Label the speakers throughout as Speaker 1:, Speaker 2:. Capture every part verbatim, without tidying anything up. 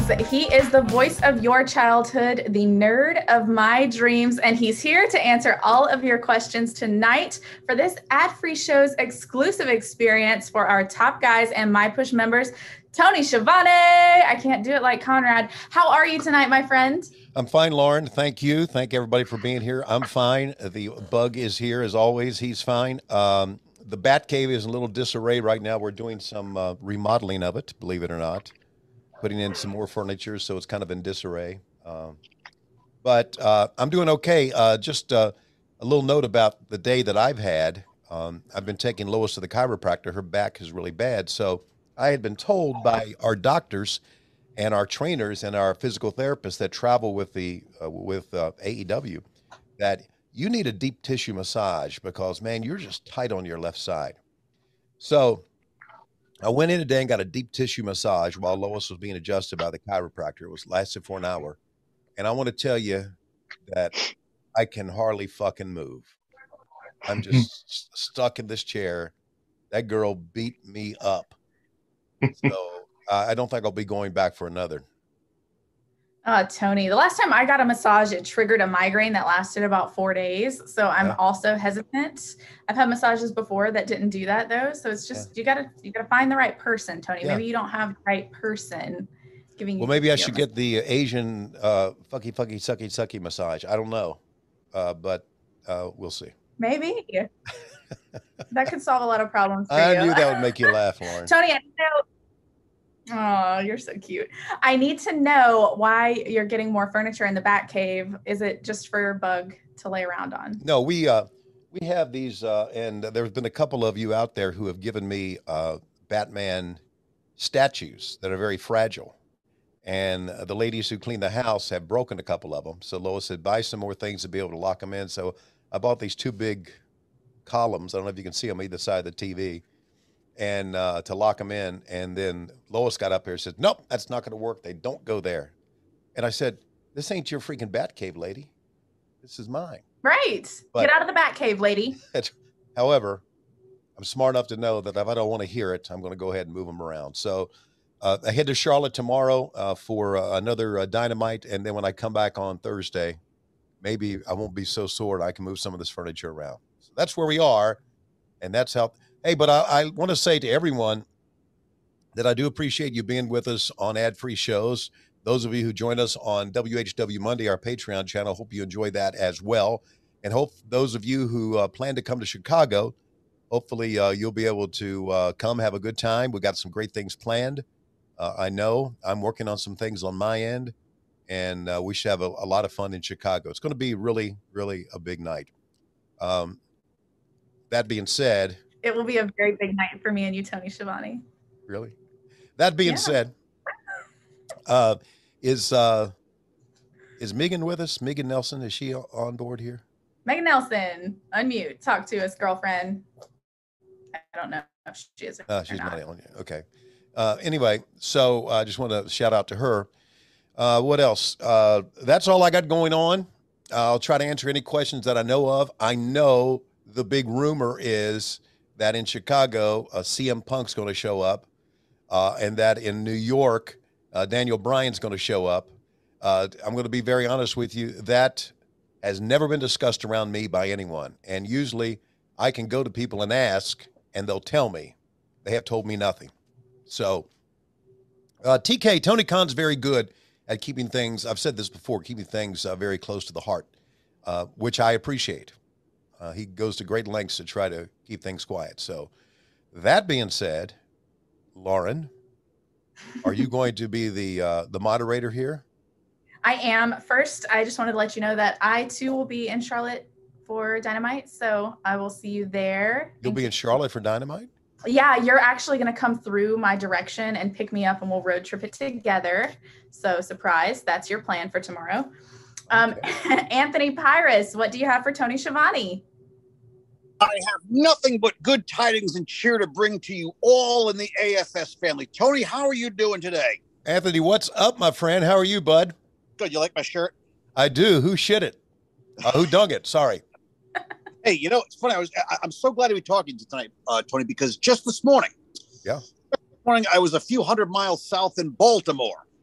Speaker 1: Collins. He is the voice of your childhood, the nerd of my dreams, and he's here to answer all of your questions tonight for this ad-free show's exclusive experience for our top guys and My Push members. Tony Schiavone. I can't do it like Conrad. How are you tonight, my friend?
Speaker 2: I'm fine, Lauren. Thank you. Thank everybody for being here. I'm fine. The bug is here as always. He's fine. Um, the Batcave is in a little disarray right now. We're doing some uh, remodeling of it, believe it or not, putting in some more furniture, so it's kind of in disarray. Um, but uh, I'm doing okay. Uh, just uh, a little note about the day that I've had. Um, I've been taking Lois to the chiropractor. Her back is really bad, so I had been told by our doctors and our trainers and our physical therapists that travel with the uh, with uh, A E W that you need a deep tissue massage because, man, you're just tight on your left side. So I went in today and got a deep tissue massage while Lois was being adjusted by the chiropractor. It was lasted for an hour. And I want to tell you that I can hardly fucking move. I'm just stuck in this chair. That girl beat me up. So uh, I don't think I'll be going back for another.
Speaker 1: Uh, Tony, the last time I got a massage, it triggered a migraine that lasted about four days. So I'm yeah. also hesitant. I've had massages before that didn't do that though. So it's just, yeah. you gotta, you gotta find the right person, Tony. Yeah. Maybe you don't have the right person giving you.
Speaker 2: Well, maybe I should get the Asian uh, fucky, fucky, sucky, sucky massage. I don't know. Uh, but uh, we'll see.
Speaker 1: Maybe. That could solve a lot of problems for
Speaker 2: I
Speaker 1: you.
Speaker 2: knew that would make you laugh, Lauren.
Speaker 1: Tony, I know. Oh, you're so cute. I need to know why you're getting more furniture in the Batcave. Is it just for your bug to lay around on?
Speaker 2: No, we uh, we have these, uh, and there's been a couple of you out there who have given me uh, Batman statues that are very fragile. And the ladies who clean the house have broken a couple of them. So Lois said, buy some more things to be able to lock them in. So I bought these two big columns. I don't know if you can see them either side of the T V. And uh, to lock them in. And then Lois got up here and said, nope, that's not going to work. They don't go there. And I said, this ain't your freaking Batcave, lady. This is mine.
Speaker 1: Right. But, get out of the Batcave, lady.
Speaker 2: However, I'm smart enough to know that if I don't want to hear it, I'm going to go ahead and move them around. So uh, I head to Charlotte tomorrow uh, for uh, another uh, Dynamite. And then when I come back on Thursday, maybe I won't be so sore and I can move some of this furniture around. So that's where we are. And that's how... Hey, but I, I want to say to everyone that I do appreciate you being with us on ad-free shows. Those of you who join us on W H W Monday, our Patreon channel, hope you enjoy that as well. And hope those of you who uh, plan to come to Chicago, hopefully uh, you'll be able to uh, come have a good time. We got some great things planned. Uh, I know I'm working on some things on my end, and uh, we should have a, a lot of fun in Chicago. It's going to be really, really a big night. Um, that being said...
Speaker 1: It will be a very big night for me and you, Tony Schiavone.
Speaker 2: Really? That being yeah. said, uh, is uh, is Megan with us? Megan Nelson, is she on board here?
Speaker 1: Megan Nelson, unmute. Talk to us, girlfriend. I don't know if she is.
Speaker 2: Uh, she's not on yet. Okay. Uh, anyway, so I uh, just want to shout out to her. Uh, what else? Uh, that's all I got going on. I'll try to answer any questions that I know of. I know the big rumor is that in Chicago, uh, C M Punk's going to show up, uh, and that in New York, uh, Daniel Bryan's going to show up. Uh, I'm going to be very honest with you. That has never been discussed around me by anyone. And usually I can go to people and ask, and they'll tell me. They have told me nothing. So uh, T K, Tony Khan's very good at keeping things, I've said this before, keeping things uh, very close to the heart, uh, which I appreciate. Uh, he goes to great lengths to try to keep things quiet. So that being said, Lauren, are you going to be the uh, the moderator here?
Speaker 1: I am. First, I just wanted to let you know that I too will be in Charlotte for Dynamite. So I will see you there.
Speaker 2: You'll be in Charlotte for Dynamite?
Speaker 1: Yeah, you're actually going to come through my direction and pick me up and we'll road trip it together. So surprise, that's your plan for tomorrow. Um, okay. Anthony Pyrus, what do you have for Tony Schiavone?
Speaker 3: I have nothing but good tidings and cheer to bring to you all in the A F S family. Tony, how are you doing today?
Speaker 2: Anthony, what's up, my friend? How are you, bud?
Speaker 3: Good. You like my shirt?
Speaker 2: I do. Who shit it? Uh, who dug it? Sorry.
Speaker 3: Hey, you know, it's funny. I was, I, I'm so glad to be talking to you tonight, uh, Tony, because just this morning,
Speaker 2: yeah,
Speaker 3: this morning I was a few hundred miles south in Baltimore,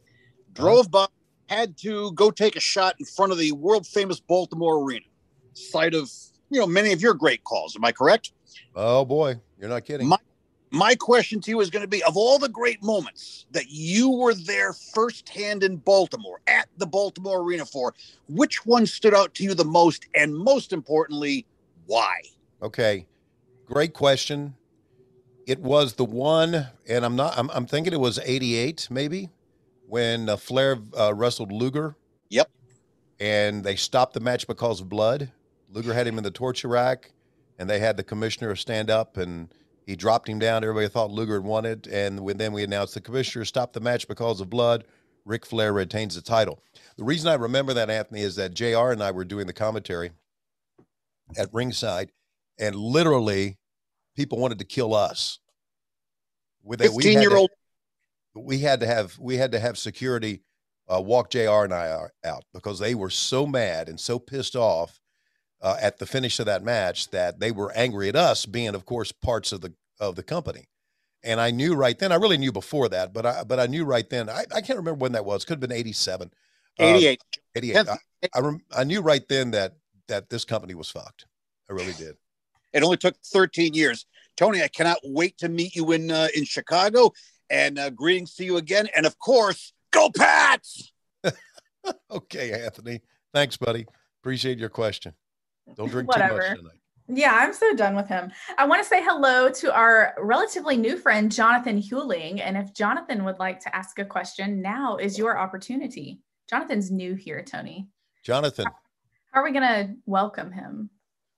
Speaker 3: drove by, had to go take a shot in front of the world famous Baltimore Arena, site of, you know, many of your great calls. Am I correct?
Speaker 2: Oh boy, you're not kidding.
Speaker 3: My, my question to you is going to be, of all the great moments that you were there firsthand in Baltimore, at the Baltimore Arena for, which one stood out to you the most? And most importantly, why?
Speaker 2: Okay. Great question. It was the one, and I'm not, I'm, I'm thinking it was eighty-eight maybe, when uh, Flair uh, wrestled Luger.
Speaker 3: Yep.
Speaker 2: And they stopped the match because of blood. Luger had him in the torture rack, and they had the commissioner stand up, and he dropped him down. Everybody thought Luger had won it, and when, then we announced the commissioner stopped the match because of blood. Ric Flair retains the title. The reason I remember that, Anthony, is that J R and I were doing the commentary at ringside, and literally people wanted to kill us. With a
Speaker 3: fifteen-year-old.
Speaker 2: We had to have we had to have security uh, walk J R and I out because they were so mad and so pissed off uh, at the finish of that match that they were angry at us, being, of course, parts of the of the company. And I knew right then. I really knew before that, but I but I knew right then. I, I can't remember when that was. Could have been eighty-seven,
Speaker 3: eighty-eight,
Speaker 2: uh, eighty-eight. I I, rem, I knew right then that that this company was fucked. I really did.
Speaker 3: It only took thirteen years. Tony, I cannot wait to meet you in uh, in Chicago. And uh, greetings to you again. And of course, go Pats!
Speaker 2: Okay, Anthony. Thanks, buddy. Appreciate your question. Don't drink
Speaker 1: Whatever.
Speaker 2: too much tonight.
Speaker 1: Yeah, I'm so done with him. I want to say hello to our relatively new friend, Jonathan Hewling. And if Jonathan would like to ask a question, now is your opportunity. Jonathan's new here, Tony.
Speaker 2: Jonathan.
Speaker 1: How are we going to welcome him?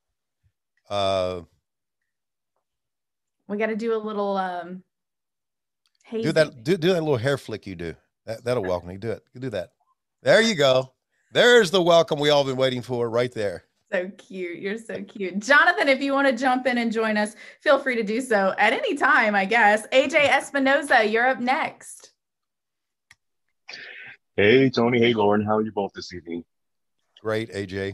Speaker 2: Uh,
Speaker 1: we got to do a little... Um, Hazy.
Speaker 2: Do that. Do, do that little hair flick you do. That, that'll welcome you. Do it. You do that. There you go. There's the welcome we all been waiting for, right there.
Speaker 1: So cute. You're so cute, Jonathan. If you want to jump in and join us, feel free to do so at any time. I guess. A J Espinoza, you're up next.
Speaker 4: Hey Tony. Hey Lauren. How are you both this evening?
Speaker 2: Great, A J.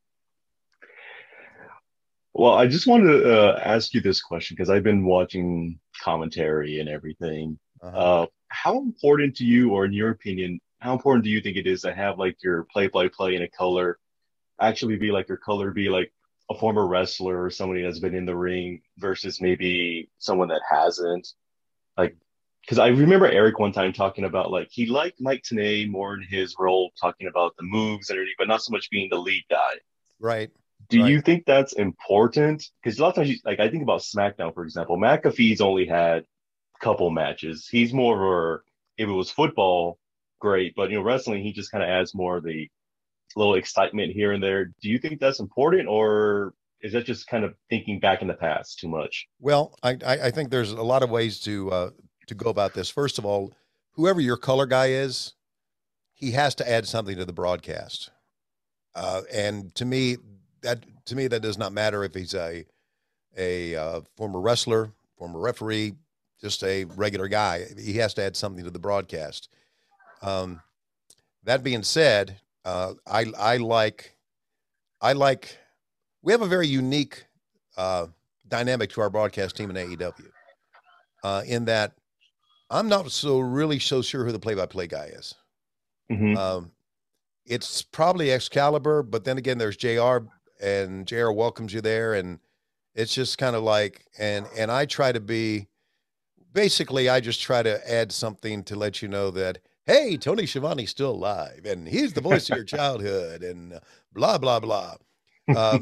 Speaker 4: Well, I just wanted to uh, ask you this question because I've been watching commentary and everything.
Speaker 2: Uh-huh.
Speaker 4: Uh, how important to you, or in your opinion, how important do you think it is to have like your play-by-play in a color actually be like your color be like a former wrestler or somebody that's been in the ring versus maybe someone that hasn't? Like, because I remember Eric one time talking about like he liked Mike Tenay more in his role, talking about the moves and everything, but not so much being the lead guy.
Speaker 2: Right.
Speaker 4: Do
Speaker 2: right.
Speaker 4: you think that's important? Because a lot of times, you, like I think about SmackDown, for example, McAfee's only had a couple matches. He's more of a, if it was football, great, but you know, wrestling, he just kind of adds more of the little excitement here and there. Do you think that's important, or is that just kind of thinking back in the past too much?
Speaker 2: Well, I I think there's a lot of ways to uh, to go about this. First of all, whoever your color guy is, he has to add something to the broadcast, uh, and to me. That to me, that does not matter if he's a a uh, former wrestler, former referee, just a regular guy. He has to add something to the broadcast. Um, that being said, uh, I I like I like we have a very unique uh, dynamic to our broadcast team in A E W. Uh, in that, I'm not so really so sure who the play-by-play guy is.
Speaker 4: Mm-hmm.
Speaker 2: Um, it's probably Excalibur, but then again, there's J R. And J R welcomes you there, and it's just kind of like, and and I try to be, basically, I just try to add something to let you know that, hey, Tony Schiavone's still alive, and he's the voice of your childhood, and uh, blah blah blah. Uh,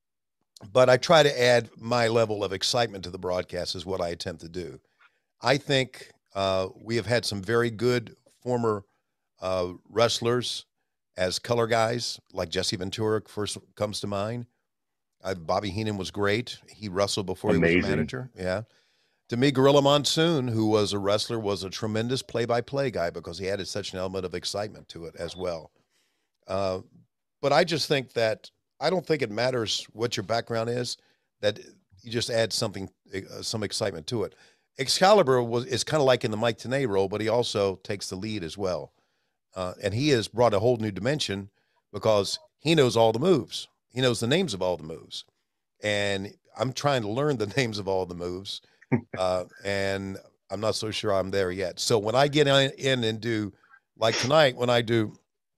Speaker 2: but I try to add my level of excitement to the broadcast is what I attempt to do. I think uh, we have had some very good former uh, wrestlers as color guys, like Jesse Ventura first comes to mind. Uh, Bobby Heenan was great. He wrestled before
Speaker 4: Amazing.
Speaker 2: He was a manager. Yeah. To me, Gorilla Monsoon, who was a wrestler, was a tremendous play-by-play guy because he added such an element of excitement to it as well. Uh, but I just think that I don't think it matters what your background is, that you just add something, uh, some excitement to it. Excalibur was is kind of like in the Mike Tenay role, but he also takes the lead as well. Uh, and he has brought a whole new dimension because he knows all the moves. He knows the names of all the moves. And I'm trying to learn the names of all the moves. Uh, and I'm not so sure I'm there yet. So when I get in, in and do like tonight when I do,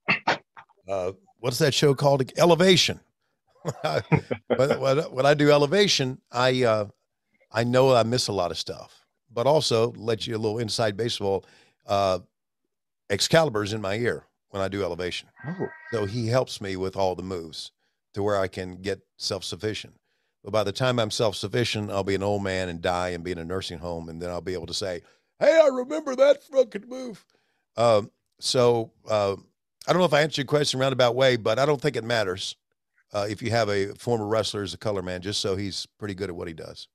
Speaker 2: uh, what's that show called? Elevation. when, when, when I do Elevation, I, uh, I know I miss a lot of stuff, but also let you a little inside baseball. Uh, Excalibur's in my ear when I do Elevation.
Speaker 4: Oh.
Speaker 2: So he helps me with all the moves to where I can get self-sufficient. But by the time I'm self-sufficient, I'll be an old man and die and be in a nursing home. And then I'll be able to say, hey, I remember that fucking move. Um, so uh, I don't know if I answered your question roundabout way, but I don't think it matters uh, if you have a former wrestler as a color man, just so he's pretty good at what he does.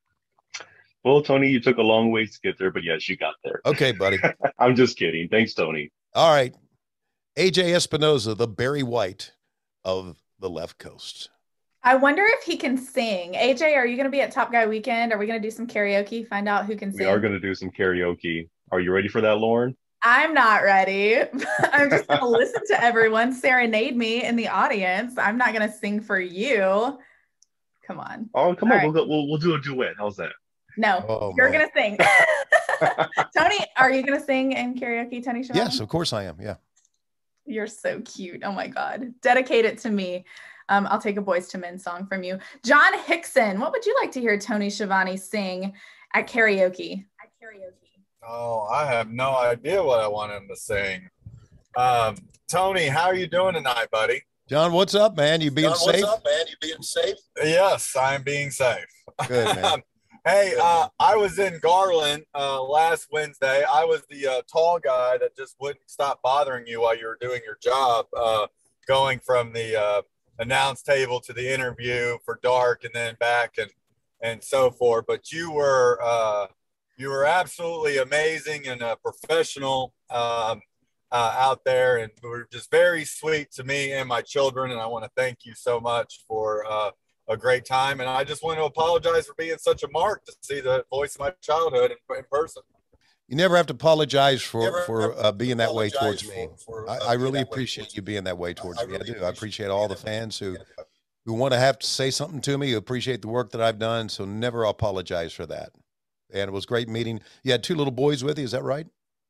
Speaker 4: Well, Tony, you took a long ways to get there, but yes, you got there.
Speaker 2: Okay, buddy.
Speaker 4: I'm just kidding. Thanks, Tony.
Speaker 2: All right. A J Espinoza, the Barry White of the left coast.
Speaker 1: I wonder if he can sing. A J, are you going to be at Top Guy Weekend? Are we going to do some karaoke? Find out who can sing.
Speaker 4: We are going to do some karaoke. Are you ready for that, Lauren?
Speaker 1: I'm not ready. I'm just going to listen to everyone serenade me in the audience. I'm not going to sing for you. Come on.
Speaker 4: Oh, come
Speaker 1: All
Speaker 4: on.
Speaker 1: right.
Speaker 4: We'll, we'll, we'll do a duet. How's that?
Speaker 1: No,
Speaker 2: Oh,
Speaker 1: you're
Speaker 2: man.
Speaker 1: going to sing. Tony, are you going to sing in karaoke, Tony Schiavone?
Speaker 2: Yes, of course I am. Yeah.
Speaker 1: You're so cute. Oh my God. Dedicate it to me. Um, I'll take a Boys to Men song from you. John Hickson, what would you like to hear Tony Schiavone sing at karaoke? At karaoke.
Speaker 5: Oh, I have no idea what I want him to sing. Um, Tony, how are you doing tonight, buddy?
Speaker 2: John, what's up, man? You being
Speaker 5: John,
Speaker 2: safe?
Speaker 5: What's up, man? You being safe? Yes, I'm being safe.
Speaker 2: Good, man.
Speaker 5: Hey, uh, I was in Garland uh, last Wednesday. I was the uh, tall guy that just wouldn't stop bothering you while you were doing your job, uh, going from the uh, announce table to the interview for dark and then back and and so forth. But you were uh, you were absolutely amazing and uh, professional um, uh, out there, and were just very sweet to me and my children. And I want to thank you so much for uh, a great time. And I just want to apologize for being such a mark to see the voice of my childhood in, in person.
Speaker 2: You never have to apologize for
Speaker 5: Never
Speaker 2: for
Speaker 5: have
Speaker 2: uh, being that way
Speaker 5: apologize
Speaker 2: towards me.
Speaker 5: for- for,
Speaker 2: I,
Speaker 5: uh,
Speaker 2: I
Speaker 5: being
Speaker 2: really
Speaker 5: that way
Speaker 2: appreciate
Speaker 5: towards
Speaker 2: you being that way towards
Speaker 5: I
Speaker 2: me. I
Speaker 5: really
Speaker 2: do. I
Speaker 5: appreciate
Speaker 2: appreciate
Speaker 5: you
Speaker 2: all
Speaker 5: being
Speaker 2: the
Speaker 5: that way
Speaker 2: fans who
Speaker 5: towards me.
Speaker 2: who want to have to say something to me, who appreciate the work that I've done. So never apologize for that. And it was great meeting. You had two little boys with you. Is that right?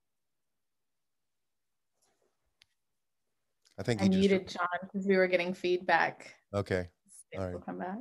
Speaker 2: I think
Speaker 1: I
Speaker 2: he just
Speaker 1: muted John because we were getting feedback.
Speaker 2: okay.
Speaker 1: If
Speaker 2: All right.
Speaker 1: we'll come back.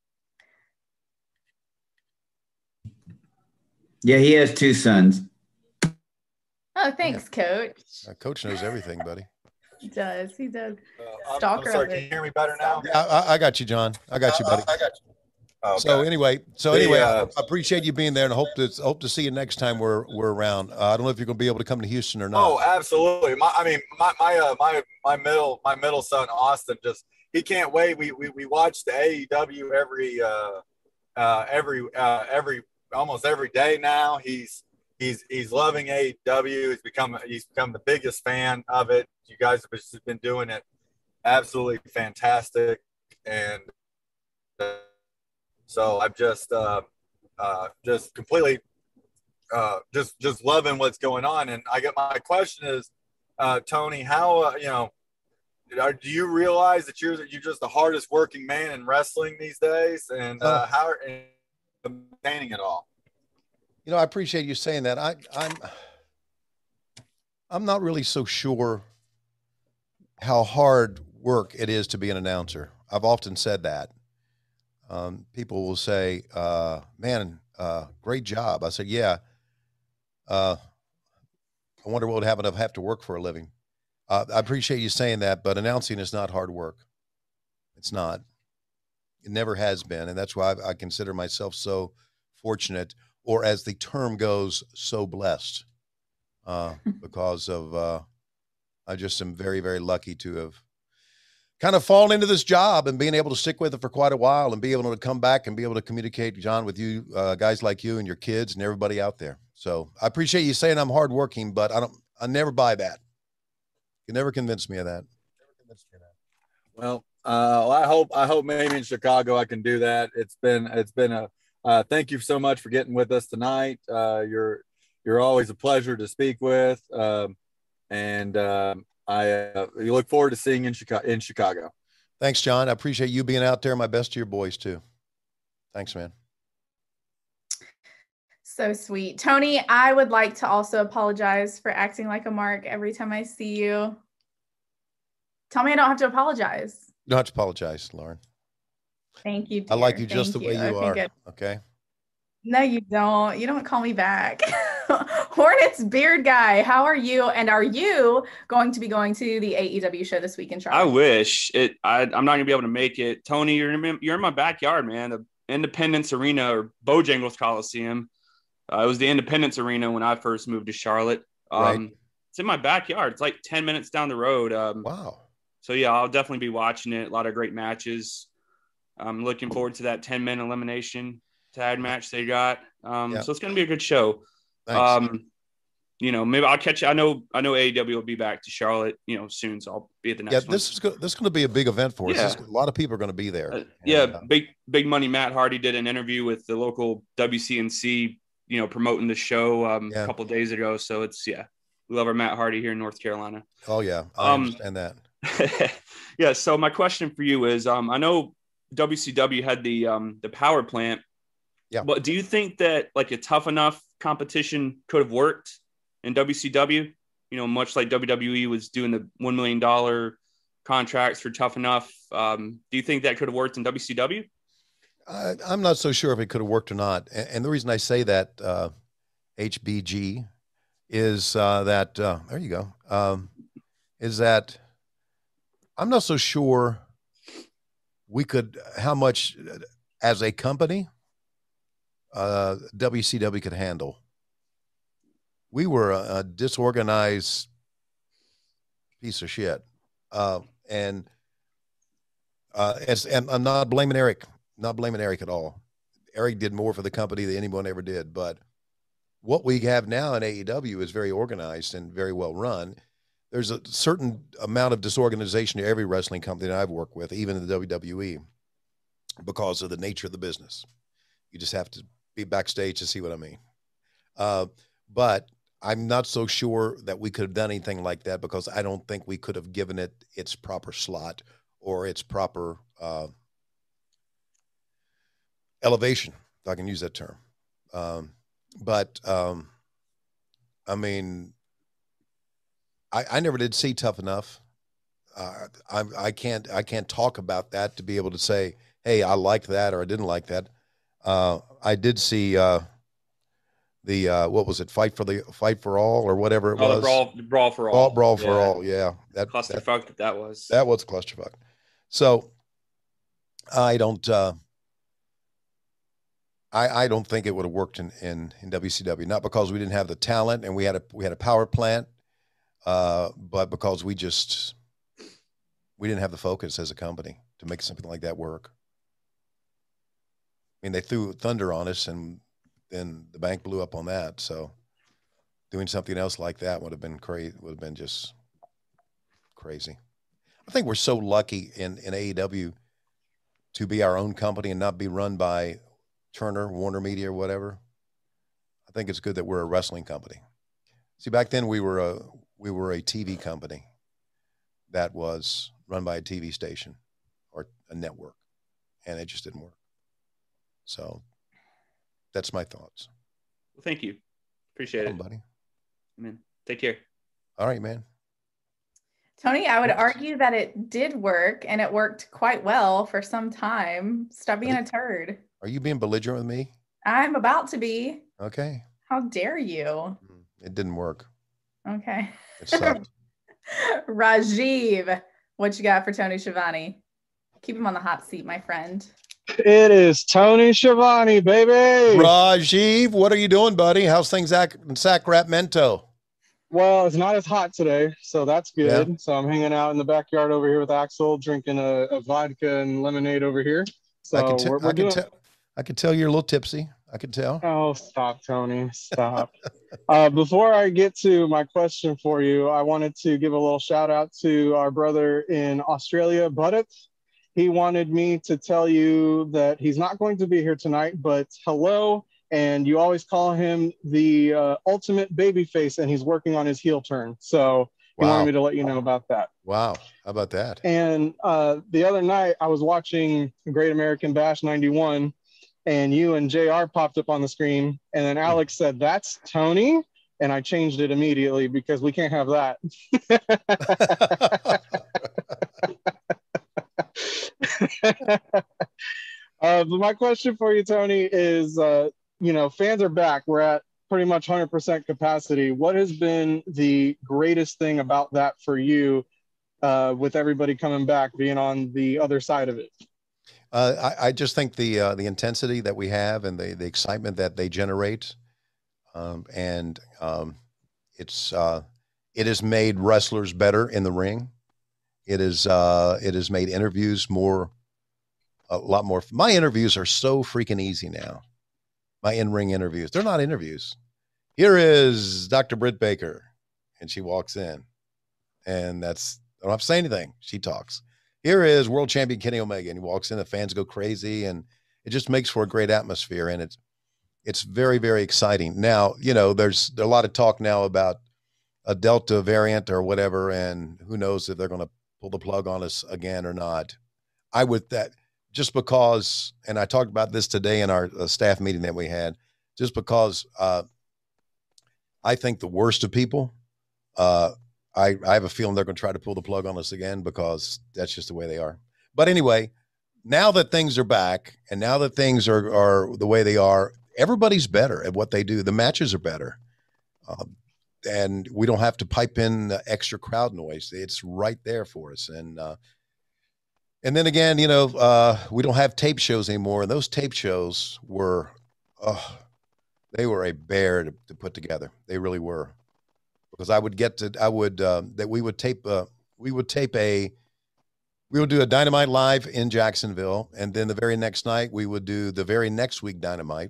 Speaker 6: Yeah, he has two sons.
Speaker 1: Oh, thanks, Coach.
Speaker 2: Uh, Coach knows everything, buddy.
Speaker 1: He does. He does.
Speaker 5: Uh, I'm- I'm
Speaker 1: Stalker
Speaker 5: sorry,
Speaker 1: of
Speaker 5: can
Speaker 1: it.
Speaker 5: you hear me better now?
Speaker 2: Yeah, I, I got you, John. I got you, buddy.
Speaker 5: I got you. Okay.
Speaker 2: So anyway, so
Speaker 5: The,
Speaker 2: anyway,
Speaker 5: uh,
Speaker 2: I appreciate you being there, and hope to hope to see you next time we're we're around. Uh, I don't know if you're going to be able to come to Houston or not.
Speaker 5: Oh, absolutely. My, I mean, my my uh, my my middle my middle son Austin just he can't wait. We we, we watch the A E W every uh, uh, every uh, every almost every day now. He's he's he's loving A E W. He's become he's become the biggest fan of it. You guys have just been doing it absolutely fantastic, and uh, so I'm just uh, uh, just completely. Uh, just just loving what's going on. And I get my question is, uh, Tony, how uh, you know, are, do you realize that you're you're just the hardest working man in wrestling these days, and uh,
Speaker 2: Oh.
Speaker 5: how are you maintaining it all?
Speaker 2: You know, I appreciate you saying that. I, I'm, I'm not really so sure how hard work it is to be an announcer. I've often said that. Um, people will say, uh, "Man, uh, great job." I said, "Yeah." Uh, I wonder what would happen if I have to work for a living. Uh, I appreciate you saying that, but announcing is not hard work. It's not. It never has been, and that's why I, I consider myself so fortunate, or as the term goes, so blessed, uh, because of uh, I just am very, very lucky to have kind of fallen into this job and being able to stick with it for quite a while and be able to come back and be able to communicate, John, with you, uh, guys like you and your kids and everybody out there. So I appreciate you saying I'm hardworking, but I don't, I never buy that. You never convince me of that.
Speaker 5: Well, uh, well, I hope I hope maybe in Chicago I can do that. It's been it's been a uh, thank you so much for getting with us tonight. Uh, you're you're always a pleasure to speak with, um, and um, I uh, you look forward to seeing you in Chicago. In Chicago.
Speaker 2: Thanks, John. I appreciate you being out there. My best to your boys too. Thanks, man.
Speaker 1: So sweet. Tony, I would like to also apologize for acting like a mark every time I see you. Tell me I don't have to apologize.
Speaker 2: You don't have to apologize, Lauren.
Speaker 1: Thank you, dear.
Speaker 2: I like you just
Speaker 1: Thank
Speaker 2: the way you
Speaker 1: okay,
Speaker 2: are.
Speaker 1: Good.
Speaker 2: Okay.
Speaker 1: No, you don't. You don't call me back. Hornets Beard Guy, how are you? And are you going to be going to the A E W show this week in Charlotte?
Speaker 7: I wish it. I, I'm not gonna be able to make it. Tony, you're in, you're in my backyard, man. The Independence Arena or Bojangles Coliseum. Uh, it was the Independence Arena when I first moved to Charlotte. Um,
Speaker 2: Right.
Speaker 7: It's in my backyard. It's like ten minutes down the road. Um,
Speaker 2: Wow.
Speaker 7: So yeah, I'll definitely be watching it. A lot of great matches. I'm looking forward to that ten man elimination tag match they got. Um,
Speaker 2: Yeah.
Speaker 7: So it's going to be a good show.
Speaker 2: Thanks.
Speaker 7: Um, you know, maybe I'll catch you. I know, I know A E W will be back to Charlotte, you know, soon. So I'll be at the next
Speaker 2: yeah,
Speaker 7: one.
Speaker 2: this is go- this is going to be a big event for us.
Speaker 7: Yeah.
Speaker 2: This- a lot of people are going to be there.
Speaker 7: Uh,
Speaker 2: And,
Speaker 7: yeah.
Speaker 2: uh,
Speaker 7: Big, big money. Matt Hardy did an interview with the local W C N C, you know, promoting the show um,
Speaker 2: Yeah.
Speaker 7: a couple of days ago. So it's, yeah, we love our Matt Hardy here in North Carolina.
Speaker 2: oh yeah, I
Speaker 7: Um,
Speaker 2: understand that.
Speaker 7: Yeah. So my question for you is, um, I know W C W had the um, the power plant.
Speaker 2: Yeah.
Speaker 7: But do you think that like a tough enough competition could have worked in W C W? You know, much like W W E was doing the one million dollars contracts for Tough Enough. Um, do you think that could have worked in W C W?
Speaker 2: I, I'm not so sure if it could have worked or not. And, and the reason I say that, uh, H B G, is uh, that uh, there you go. Um, is that I'm not so sure we could how much uh, as a company uh, W C W could handle. We were a, a disorganized piece of shit, uh, and uh, as and I'm not blaming Eric, not blaming Eric at all. Eric did more for the company than anyone ever did, but what we have now in A E W is very organized and very well run. There's a certain amount of disorganization to every wrestling company that I've worked with, even in the W W E, because of the nature of the business. You just have to be backstage to see what I mean. Uh, but I'm not so sure that we could have done anything like that because I don't think we could have given it its proper slot or its proper uh, elevation, if I can use that term. Um, but um, I mean, I, I never did see Tough Enough. Uh, I, I can't I can't talk about that to be able to say, hey, I liked that or I didn't like that. Uh, I did see uh, the uh, what was it, Fight for the Fight for All or whatever it
Speaker 7: Oh,
Speaker 2: was.
Speaker 7: the brawl, the brawl for all.
Speaker 2: Brawl, brawl for
Speaker 7: Yeah.
Speaker 2: all. Yeah, that
Speaker 7: Clusterfuck
Speaker 2: that,
Speaker 7: that, that was.
Speaker 2: that was clusterfuck. So I don't. Uh, I, I don't think it would have worked in, in, in W C W, not because we didn't have the talent and we had a we had a power plant, uh, but because we just we didn't have the focus as a company to make something like that work. I mean, they threw thunder on us, and then the bank blew up on that. So doing something else like that would have been crazy. Would have been just crazy. I think we're so lucky in in A E W to be our own company and not be run by Turner, Warner Media, or whatever. I think it's good that we're a wrestling company. See, back then we were a we were a T V company that was run by a T V station or a network, and it just didn't work. So that's my thoughts.
Speaker 7: Well, thank you. Appreciate
Speaker 2: Oh,
Speaker 7: it.
Speaker 2: buddy.
Speaker 7: I mean, take care.
Speaker 2: All right, man.
Speaker 1: Tony, I would
Speaker 2: Yes.
Speaker 1: argue that it did work and it worked quite well for some time. Stop being a turd.
Speaker 2: Are you being belligerent with me?
Speaker 1: I'm about to be.
Speaker 2: Okay.
Speaker 1: How dare you?
Speaker 2: It didn't work.
Speaker 1: Okay.
Speaker 2: It sucked.
Speaker 1: Rajiv, what you got for Tony Schiavone? Keep him on the hot seat, my friend.
Speaker 8: It is Tony Schiavone, baby.
Speaker 2: Rajiv, what are you doing, buddy? How's things at in Sacramento?
Speaker 8: Well, it's not as hot today, so that's good. So I'm hanging out in the backyard over here with Axel, drinking a, a vodka and lemonade over here. So
Speaker 2: I can, te-
Speaker 8: we're, we're
Speaker 2: I, can
Speaker 8: doing.
Speaker 2: tell, I can tell you're a little tipsy. I can tell.
Speaker 8: Oh, stop, Tony. Stop. uh, before I get to my question for you, I wanted to give a little shout out to our brother in Australia, Buddet. He wanted me to tell you that he's not going to be here tonight, but hello. And you always call him the uh, ultimate baby face, and he's working on his heel turn. So he
Speaker 2: Wow.
Speaker 8: wanted me to let you know about that.
Speaker 2: Wow. How about that?
Speaker 8: And uh, the other night, I was watching Great American Bash ninety-one, and you and J R popped up on the screen, and then Alex said, "That's Tony," and I changed it immediately because we can't have that. uh, but my question for you, Tony, is, uh, you know, fans are back. We're at pretty much one hundred percent capacity. What has been the greatest thing about that for you, uh, with everybody coming back, being on the other side of it?
Speaker 2: Uh, I, I just think the uh, the intensity that we have and the, the excitement that they generate, um, and um, it's uh, it has made wrestlers better in the ring. It is uh, it has made interviews more, a lot more. My interviews are so freaking easy now. My in-ring interviews, they're not interviews. Here is Doctor Britt Baker, and she walks in, and that's, I don't have to say anything. She talks. Here is world champion Kenny Omega, and he walks in, the fans go crazy, and it just makes for a great atmosphere, and it's it's very, very exciting. Now, you know, there's, there's a lot of talk now about a Delta variant or whatever, and who knows if they're going to pull the plug on us again or not. I would, that just because, and I talked about this today in our uh, staff meeting that we had, just because uh, I think the worst of people, uh, I, I have a feeling they're going to try to pull the plug on us again because that's just the way they are. But anyway, now that things are back and now that things are, are the way they are, everybody's better at what they do. The matches are better. Um, and we don't have to pipe in uh, extra crowd noise. It's right there for us. And, uh, and then again, you know, uh, we don't have tape shows anymore. And those tape shows were, oh, they were a bear to, to put together. They really were. Because I would get to, I would, uh, that we would tape, uh, we would tape a, we would do a Dynamite live in Jacksonville. And then the very next night we would do the very next week Dynamite.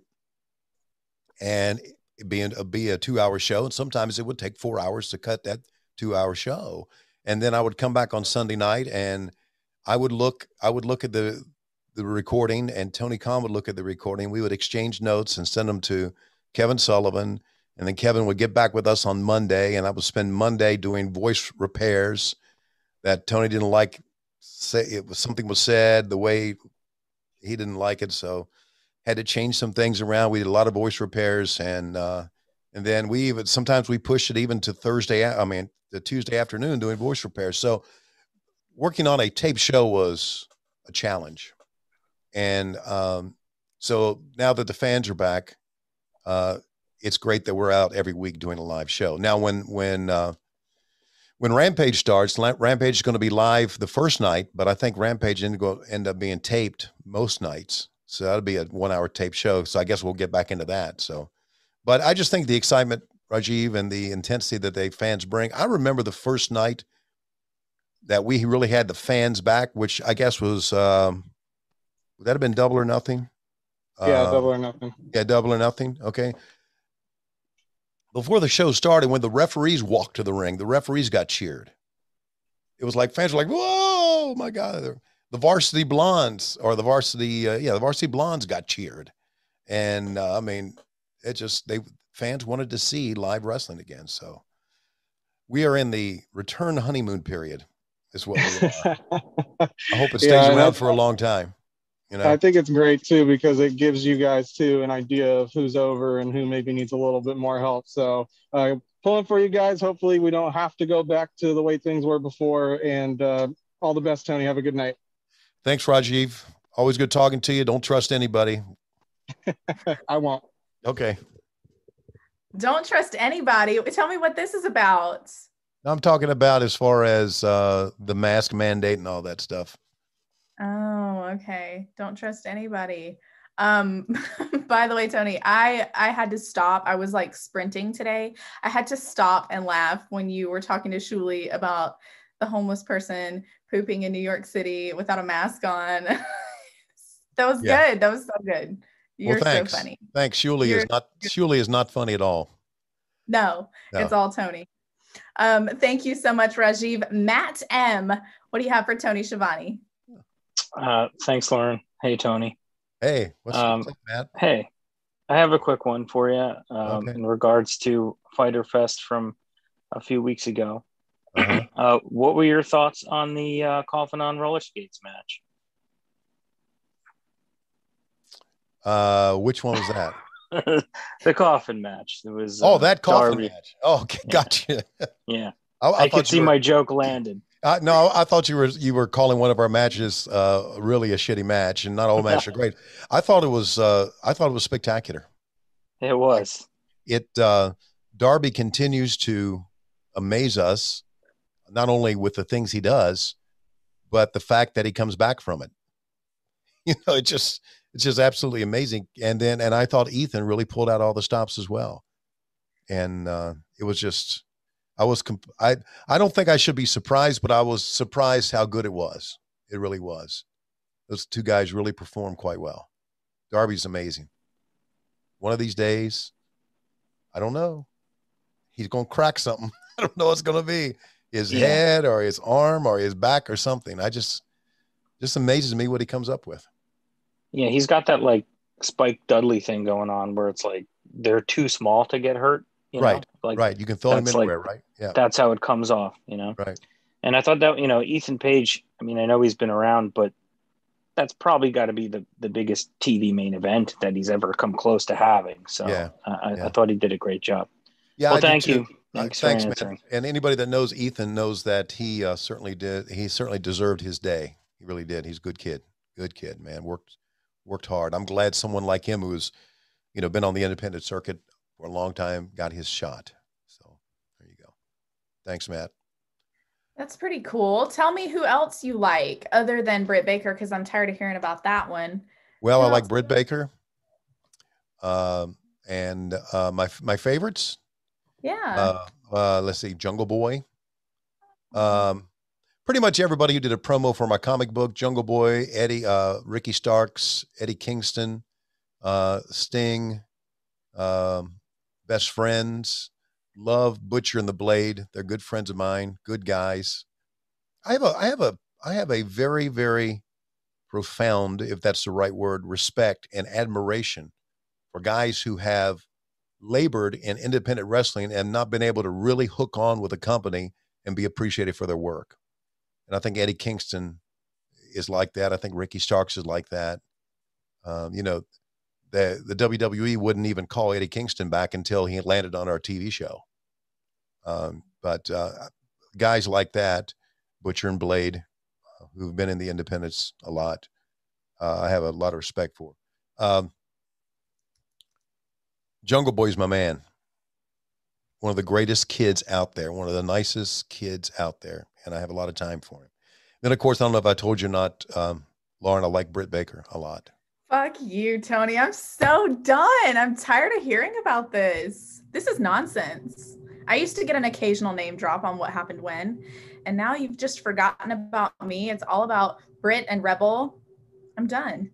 Speaker 2: And it'd be, a, be a two hour show. And sometimes it would take four hours to cut that two hour show. And then I would come back on Sunday night and I would look, I would look at the, the recording, and Tony Khan would look at the recording. We would exchange notes and send them to Kevin Sullivan. And then Kevin would get back with us on Monday, and I would spend Monday doing voice repairs that Tony didn't like. Say it was something was said the way he didn't like it, so had to change some things around. We did a lot of voice repairs, and uh, and then we even sometimes we pushed it even to Thursday. I mean, the Tuesday afternoon doing voice repairs. So working on a tape show was a challenge, and um, so now that the fans are back, uh, it's great that we're out every week doing a live show. Now, when when uh, when Rampage starts, Rampage is going to be live the first night, but I think Rampage is going to end up being taped most nights. So that'll be a one-hour tape show. So I guess we'll get back into that. So, but I just think the excitement, Rajiv, and the intensity that the fans bring. I remember the first night that we really had the fans back, which I guess was um, would that have been Double or Nothing?
Speaker 8: Yeah,
Speaker 2: uh,
Speaker 8: Double or Nothing.
Speaker 2: Yeah, Double or Nothing. Okay. Before the show started, when the referees walked to the ring, the referees got cheered. It was like fans were like, "Whoa, my God!" The Varsity Blondes or the Varsity, uh, yeah, the Varsity Blondes got cheered, and uh, I mean, it just they fans wanted to see live wrestling again. So we are in the return honeymoon period. Is what we are. I hope it stays
Speaker 8: Yeah,
Speaker 2: around for a long time. You know,
Speaker 8: I think it's great too because it gives you guys too an idea of who's over and who maybe needs a little bit more help. So uh, pulling for you guys. Hopefully we don't have to go back to the way things were before. And uh, all the best, Tony. Have a good night.
Speaker 2: Thanks, Rajiv. Always good talking to you. Don't trust anybody.
Speaker 8: I won't.
Speaker 2: Okay.
Speaker 1: Don't trust anybody. Tell me what this is about.
Speaker 2: I'm talking about as far as uh, the mask mandate and all that stuff.
Speaker 1: Oh, okay. Don't trust anybody. Um, by the way, Tony, I, I had to stop. I was like sprinting today. I had to stop and laugh when you were talking to Shuli about the homeless person pooping in New York City without a mask on. That was
Speaker 2: Yeah.
Speaker 1: good. That was so good. You're
Speaker 2: well, thanks.
Speaker 1: so funny.
Speaker 2: Thanks. Shuli
Speaker 1: You're-
Speaker 2: is not Shuli is not funny at all.
Speaker 1: No,
Speaker 2: No.
Speaker 1: it's all Tony. Um, thank you so much, Rajiv. Matt M., what do you have for Tony Schiavone?
Speaker 9: Uh, thanks, Lauren. Hey, Tony.
Speaker 2: Hey, what's,
Speaker 9: Um,
Speaker 2: what's up, Matt?
Speaker 9: Hey, I have a quick one for you um,
Speaker 2: Okay.
Speaker 9: in regards to Fighter Fest from a few weeks ago.
Speaker 2: Uh-huh.
Speaker 9: Uh, what were your thoughts on the uh, Coffin on roller skates match?
Speaker 2: Uh, which one was that?
Speaker 9: The coffin match. It was.
Speaker 2: Oh,
Speaker 9: uh,
Speaker 2: that coffin
Speaker 9: Darby.
Speaker 2: match. Oh, okay,
Speaker 9: Yeah.
Speaker 2: gotcha.
Speaker 9: Yeah,
Speaker 2: I, I,
Speaker 9: I, could
Speaker 2: thought
Speaker 9: see
Speaker 2: you were,
Speaker 9: my joke landed.
Speaker 2: uh, no, I thought you were you were calling one of our matches uh, really a shitty match, and not all matches are great. I thought it was uh, I thought it was spectacular.
Speaker 9: It was.
Speaker 2: It uh, Darby continues to amaze us, not only with the things he does, but the fact that he comes back from it. You know, it just it's just absolutely amazing. And then and I thought Ethan really pulled out all the stops as well. And uh, it was just I was comp- I I don't think I should be surprised, but I was surprised how good it was. It really was. Those two guys really performed quite well. Darby's amazing. One of these days, I don't know, he's going to crack something. I don't know what's going to be. His
Speaker 9: Yeah.
Speaker 2: head or his arm or his back or something. I just, just amazes me what he comes up with.
Speaker 9: Yeah, he's got that like Spike Dudley thing going on where it's like they're too small to get hurt. You know?
Speaker 2: Right,
Speaker 9: Like
Speaker 2: right. You can throw him
Speaker 9: that's like-
Speaker 2: anywhere, right? Yeah,
Speaker 9: that's how it comes off, you know?
Speaker 2: right.
Speaker 9: And I thought that, you know, Ethan Page, I mean, I know he's been around, but that's probably got to be the, the biggest T V main event that he's ever come close to having. So
Speaker 2: Yeah,
Speaker 9: I,
Speaker 2: yeah.
Speaker 9: I thought he did a great job.
Speaker 2: Yeah,
Speaker 9: Well,
Speaker 2: I do
Speaker 9: thank
Speaker 2: too.
Speaker 9: you.
Speaker 2: Uh,
Speaker 9: Thanks for
Speaker 2: thanks,
Speaker 9: answering.
Speaker 2: man. And anybody that knows Ethan knows that he uh, certainly did. He certainly deserved his day. He really did. He's a good kid. Good kid, man. Worked worked hard. I'm glad someone like him who's, you know, been on the independent circuit for a long time got his shot. So there you go. Thanks, Matt.
Speaker 1: That's pretty cool. Tell me who else you like other than Britt Baker, because I'm tired of hearing about that one.
Speaker 2: Well,
Speaker 1: Who
Speaker 2: I like
Speaker 1: else?
Speaker 2: Britt Baker. Um, and uh, my my favorites.
Speaker 1: Yeah.
Speaker 2: Uh, uh, let's see, Jungle Boy. Um, pretty much everybody who did a promo for my comic book, Jungle Boy, Eddie, uh, Ricky Starks, Eddie Kingston, uh, Sting, um, Best Friends, love Butcher and the Blade. They're good friends of mine, good guys. I have a, I have a, I have a very, very profound, if that's the right word, respect and admiration for guys who have labored in independent wrestling and not been able to really hook on with a company and be appreciated for their work. And I think Eddie Kingston is like that. I think Ricky Starks is like that. Um, you know, the the W W E wouldn't even call Eddie Kingston back until he landed on our T V show. Um, but uh, guys like that, Butcher and Blade, uh, who've been in the independents a lot, uh, I have a lot of respect for. Um, Jungle Boy's my man. One of the greatest kids out there, one of the nicest kids out there, and I have a lot of time for him. Then, of course, I don't know if I told you or not, um, Lauren, I like Britt Baker a lot.
Speaker 1: Fuck you, Tony. I'm so done. I'm tired of hearing about this. This is nonsense. I used to get an occasional name drop on what happened when, and now you've just forgotten about me. It's all about Britt and Rebel. I'm done.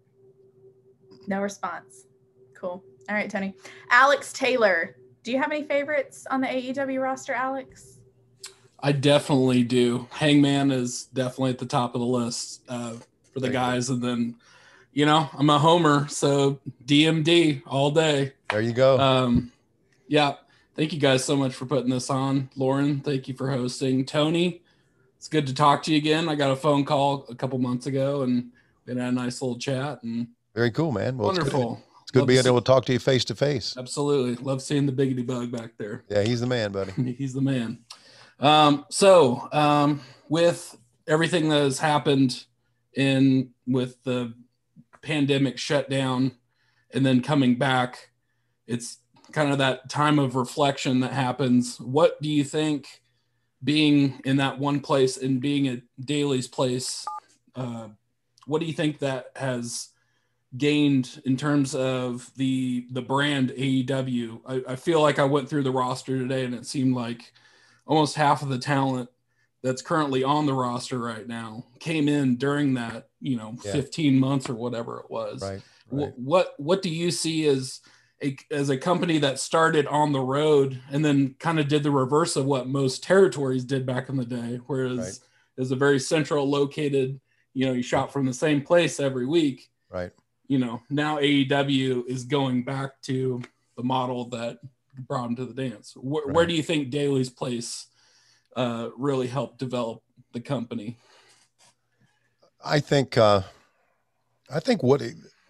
Speaker 1: No response. Cool. All right, Tony. Alex Taylor. Do you have any favorites on the A E W roster, Alex?
Speaker 10: I definitely do. Hangman is definitely at the top of the list uh, for the
Speaker 2: Very
Speaker 10: guys. And then, you know, I'm a homer, so D M D all day.
Speaker 2: There you go.
Speaker 10: Um, yeah. Thank you guys so much for putting this on. Lauren, thank you for hosting. Tony, it's good to talk to you again. I got a phone call a couple months ago, and we had a nice little chat. And
Speaker 2: Very cool, man. Well,
Speaker 10: wonderful.
Speaker 2: It's good, it's good
Speaker 10: Love
Speaker 2: being
Speaker 10: to see-
Speaker 2: able to talk to you face to face.
Speaker 10: Absolutely. Love seeing the biggity bug back there.
Speaker 2: Yeah, he's the man, buddy.
Speaker 10: He's the man. Um, so um, with everything that has happened in with the pandemic shutdown and then coming back, it's kind of that time of reflection that happens. What do you think being in that one place and being at Daly's place, uh, what do you think that has gained in terms of the the brand A E W? I, I feel like I went through the roster today and it seemed like almost half of the talent that's currently on the roster right now came in during that, you know,
Speaker 2: Yeah.
Speaker 10: fifteen months or whatever it was.
Speaker 2: Right.
Speaker 10: Wh-
Speaker 2: right.
Speaker 10: What what do you see as a as a company that started on the road and then kind of did the reverse of what most territories did back in the day, whereas
Speaker 2: Right.
Speaker 10: is a very central located, you know, you shop from the same place every week.
Speaker 2: Right.
Speaker 10: You know, now A E W is going back to the model that brought them to the dance. Where,
Speaker 2: Right.
Speaker 10: where do you think Daly's place uh, really helped develop the company?
Speaker 2: I think, uh, I think what, it,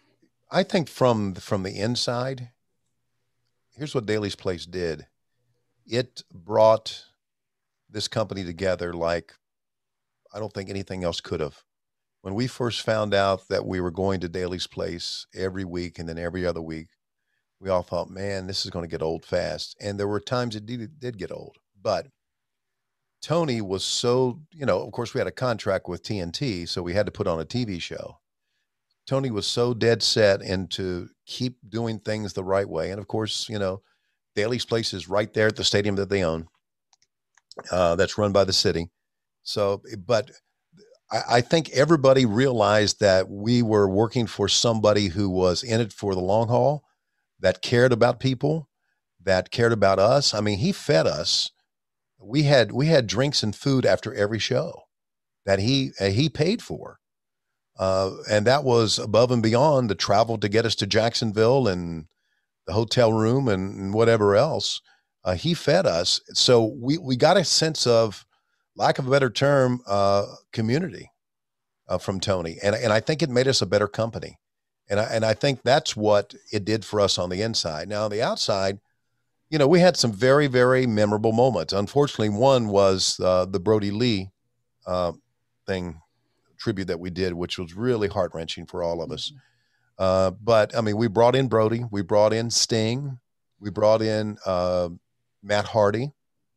Speaker 2: I think from from the inside, here's what Daly's Place did. It brought this company together like I don't think anything else could have. When we first found out that we were going to Daly's Place every week and then every other week, we all thought, man, this is going to get old fast. And there were times it did, did get old. But Tony was so, you know, of course, we had a contract with T N T, so we had to put on a T V show. Tony was so dead set into keep doing things the right way. And of course, you know, Daly's Place is right there at the stadium that they own. Uh, that's run by the city. So, but I, I think everybody realized that we were working for somebody who was in it for the long haul, that cared about people, that cared about us. I mean, he fed us. We had we had drinks and food after every show that he uh, he paid for. Uh, and that was above and beyond the travel to get us to Jacksonville and the hotel room and, and whatever else. Uh, he fed us. So we, we got a sense of, lack of a better term, uh, community uh, from Tony. And, and I think it made us a better company. And I, and I think that's what it did for us on the inside. Now, on the outside, you know, we had some very, very memorable moments. Unfortunately, one was uh, the Brody Lee uh, thing, tribute that we did, which was really heart-wrenching for all of us. Uh, but I mean, we brought in Brody, we brought in Sting, we brought in uh, Matt Hardy.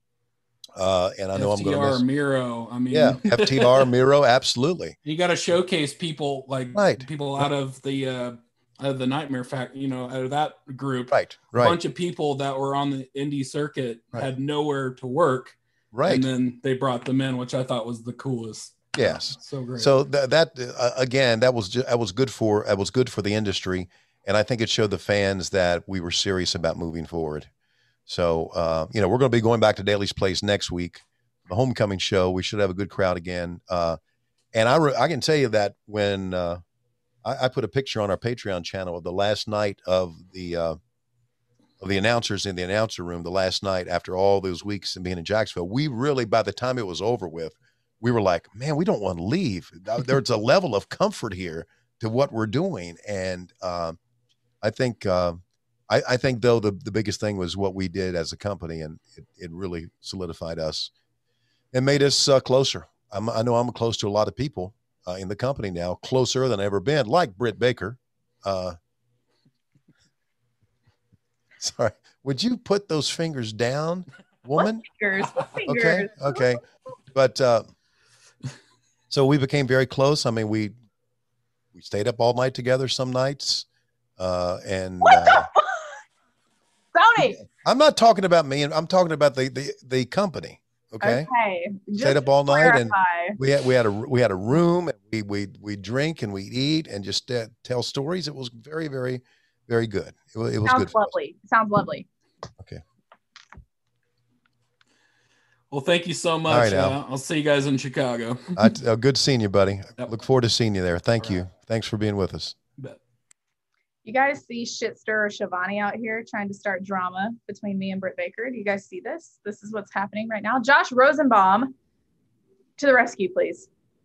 Speaker 2: Uh, and I know
Speaker 10: F T R,
Speaker 2: I'm going to miss
Speaker 10: Miro. I mean,
Speaker 2: yeah, F T R, Miro, absolutely.
Speaker 10: You got to showcase people like
Speaker 2: right.
Speaker 10: people out of the uh, out of the Nightmare Fact, you know, out of that group.
Speaker 2: Right, right.
Speaker 10: A bunch of people that were on the indie circuit
Speaker 2: right.
Speaker 10: had nowhere to work.
Speaker 2: Right.
Speaker 10: And then they brought them in, which I thought was the coolest.
Speaker 2: Yes.
Speaker 10: So great.
Speaker 2: So th- that uh, again, that was just, that was good for that was good for the industry, and I think it showed the fans that we were serious about moving forward. So uh, you know, we're going to be going back to Daly's Place next week, the homecoming show. We should have a good crowd again. Uh, and I re- I can tell you that when uh, I, I put a picture on our Patreon channel of the last night of the uh, of the announcers in the announcer room, the last night after all those weeks and being in Jacksonville, we really, by the time it was over with, we were like, man, we don't want to leave. There's a level of comfort here to what we're doing. And um, I think, uh, I, I think though, the, the biggest thing was what we did as a company, and it, it really solidified us and made us uh, closer. I'm, I know I'm close to a lot of people uh, in the company now, closer than I've ever been, like Britt Baker. Uh, sorry. Would you put those fingers down, woman?
Speaker 1: Fingers, fingers.
Speaker 2: Okay. Okay. But, uh, so we became very close. I mean, we we stayed up all night together some nights, uh, and
Speaker 1: what the
Speaker 2: uh,
Speaker 1: fuck? Tony,
Speaker 2: I'm not talking about me. I'm talking about the the, the company. Okay.
Speaker 1: Okay. Just
Speaker 2: stayed up all night,
Speaker 1: clarify.
Speaker 2: and we had we had a we had a room, and we we we drink and we eat and just uh, tell stories. It was very very very good. It was, it was
Speaker 1: Sounds
Speaker 2: good.
Speaker 1: lovely. Sounds lovely.
Speaker 2: Okay.
Speaker 10: Well, thank you so much.
Speaker 2: All right, Al.
Speaker 10: uh, I'll see you guys in Chicago.
Speaker 2: I, uh, good seeing you, buddy.
Speaker 10: Yep.
Speaker 2: Look forward to seeing you there. Thank
Speaker 10: All
Speaker 2: you.
Speaker 10: right.
Speaker 2: Thanks for being with us.
Speaker 10: Bet.
Speaker 1: You guys see Shitster Shivani out here trying to start drama between me and Britt Baker. Do you guys see this? This is what's happening right now. Josh Rosenbaum, to the rescue, please.